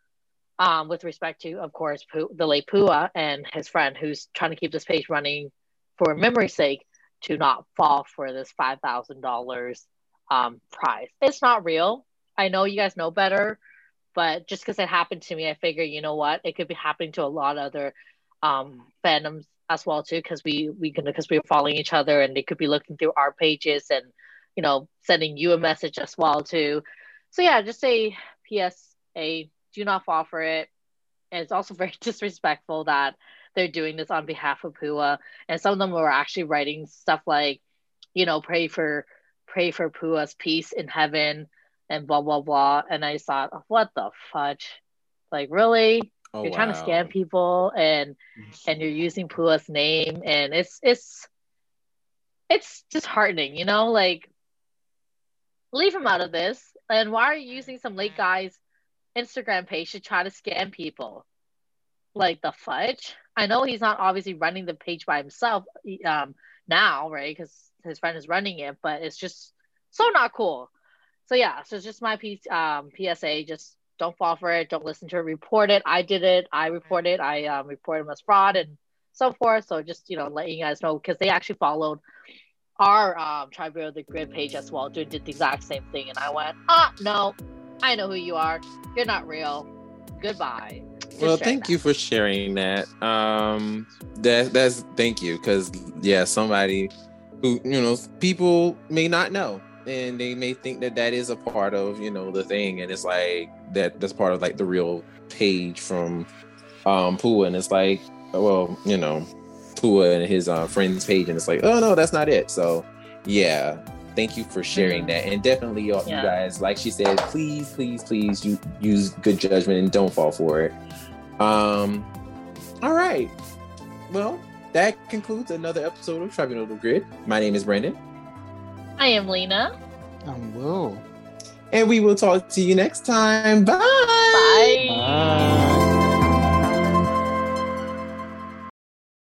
um, with respect to, of course, Pu- the late Pua and his friend who's trying to keep this page running for memory's sake, to not fall for this five thousand dollars um, prize. It's not real. I know you guys know better, but just because it happened to me, I figure, you know what, it could be happening to a lot of other um, fandoms as well too, because we we can because we're following each other, and they could be looking through our pages and, you know, sending you a message as well too. So yeah, just say P S A, do not fall for it. And it's also very disrespectful that they're doing this on behalf of Pua, and some of them were actually writing stuff like, you know, pray for pray for Pua's peace in heaven and blah blah blah. And I just thought, oh, what the fudge? Like, really? Oh, you're wow. trying to scam people, and and you're using Pua's name, and it's it's it's disheartening, you know, like, leave him out of this. And why are you using some late guy's Instagram page to try to scam people? Like, the fudge? I know he's not obviously running the page by himself um, now, right? Because his friend is running it, but it's just so not cool. So yeah, so it's just my P- um, P S A. Just don't fall for it. Don't listen to it. Report it. I did it. I reported. I um, reported him as fraud and so forth. So just, you know, letting you guys know, because they actually followed our um, Tribunal of the Grid page as well, doing the exact same thing. And I went, ah, no, I know who you are. You're not real. Goodbye. Just Well, sharing thank that. you for sharing that. Um, that that's thank you, because yeah, somebody who, you know, people may not know, and they may think that that is a part of, you know, the thing, and it's like that that's part of like the real page from um Pua, and it's like, well, you know, Pua and his uh, friend's page, and it's like, oh no, that's not it. So yeah, thank you for sharing Mhm. that, and definitely y'all, Yeah. you guys, like she said, please, please, please, you use good judgment and don't fall for it. Um, all right. Well, that concludes another episode of Tribunal of the Grid. My name is Brandon, I am Lena. Um, Will. and we will talk to you next time. Bye. Bye. Bye.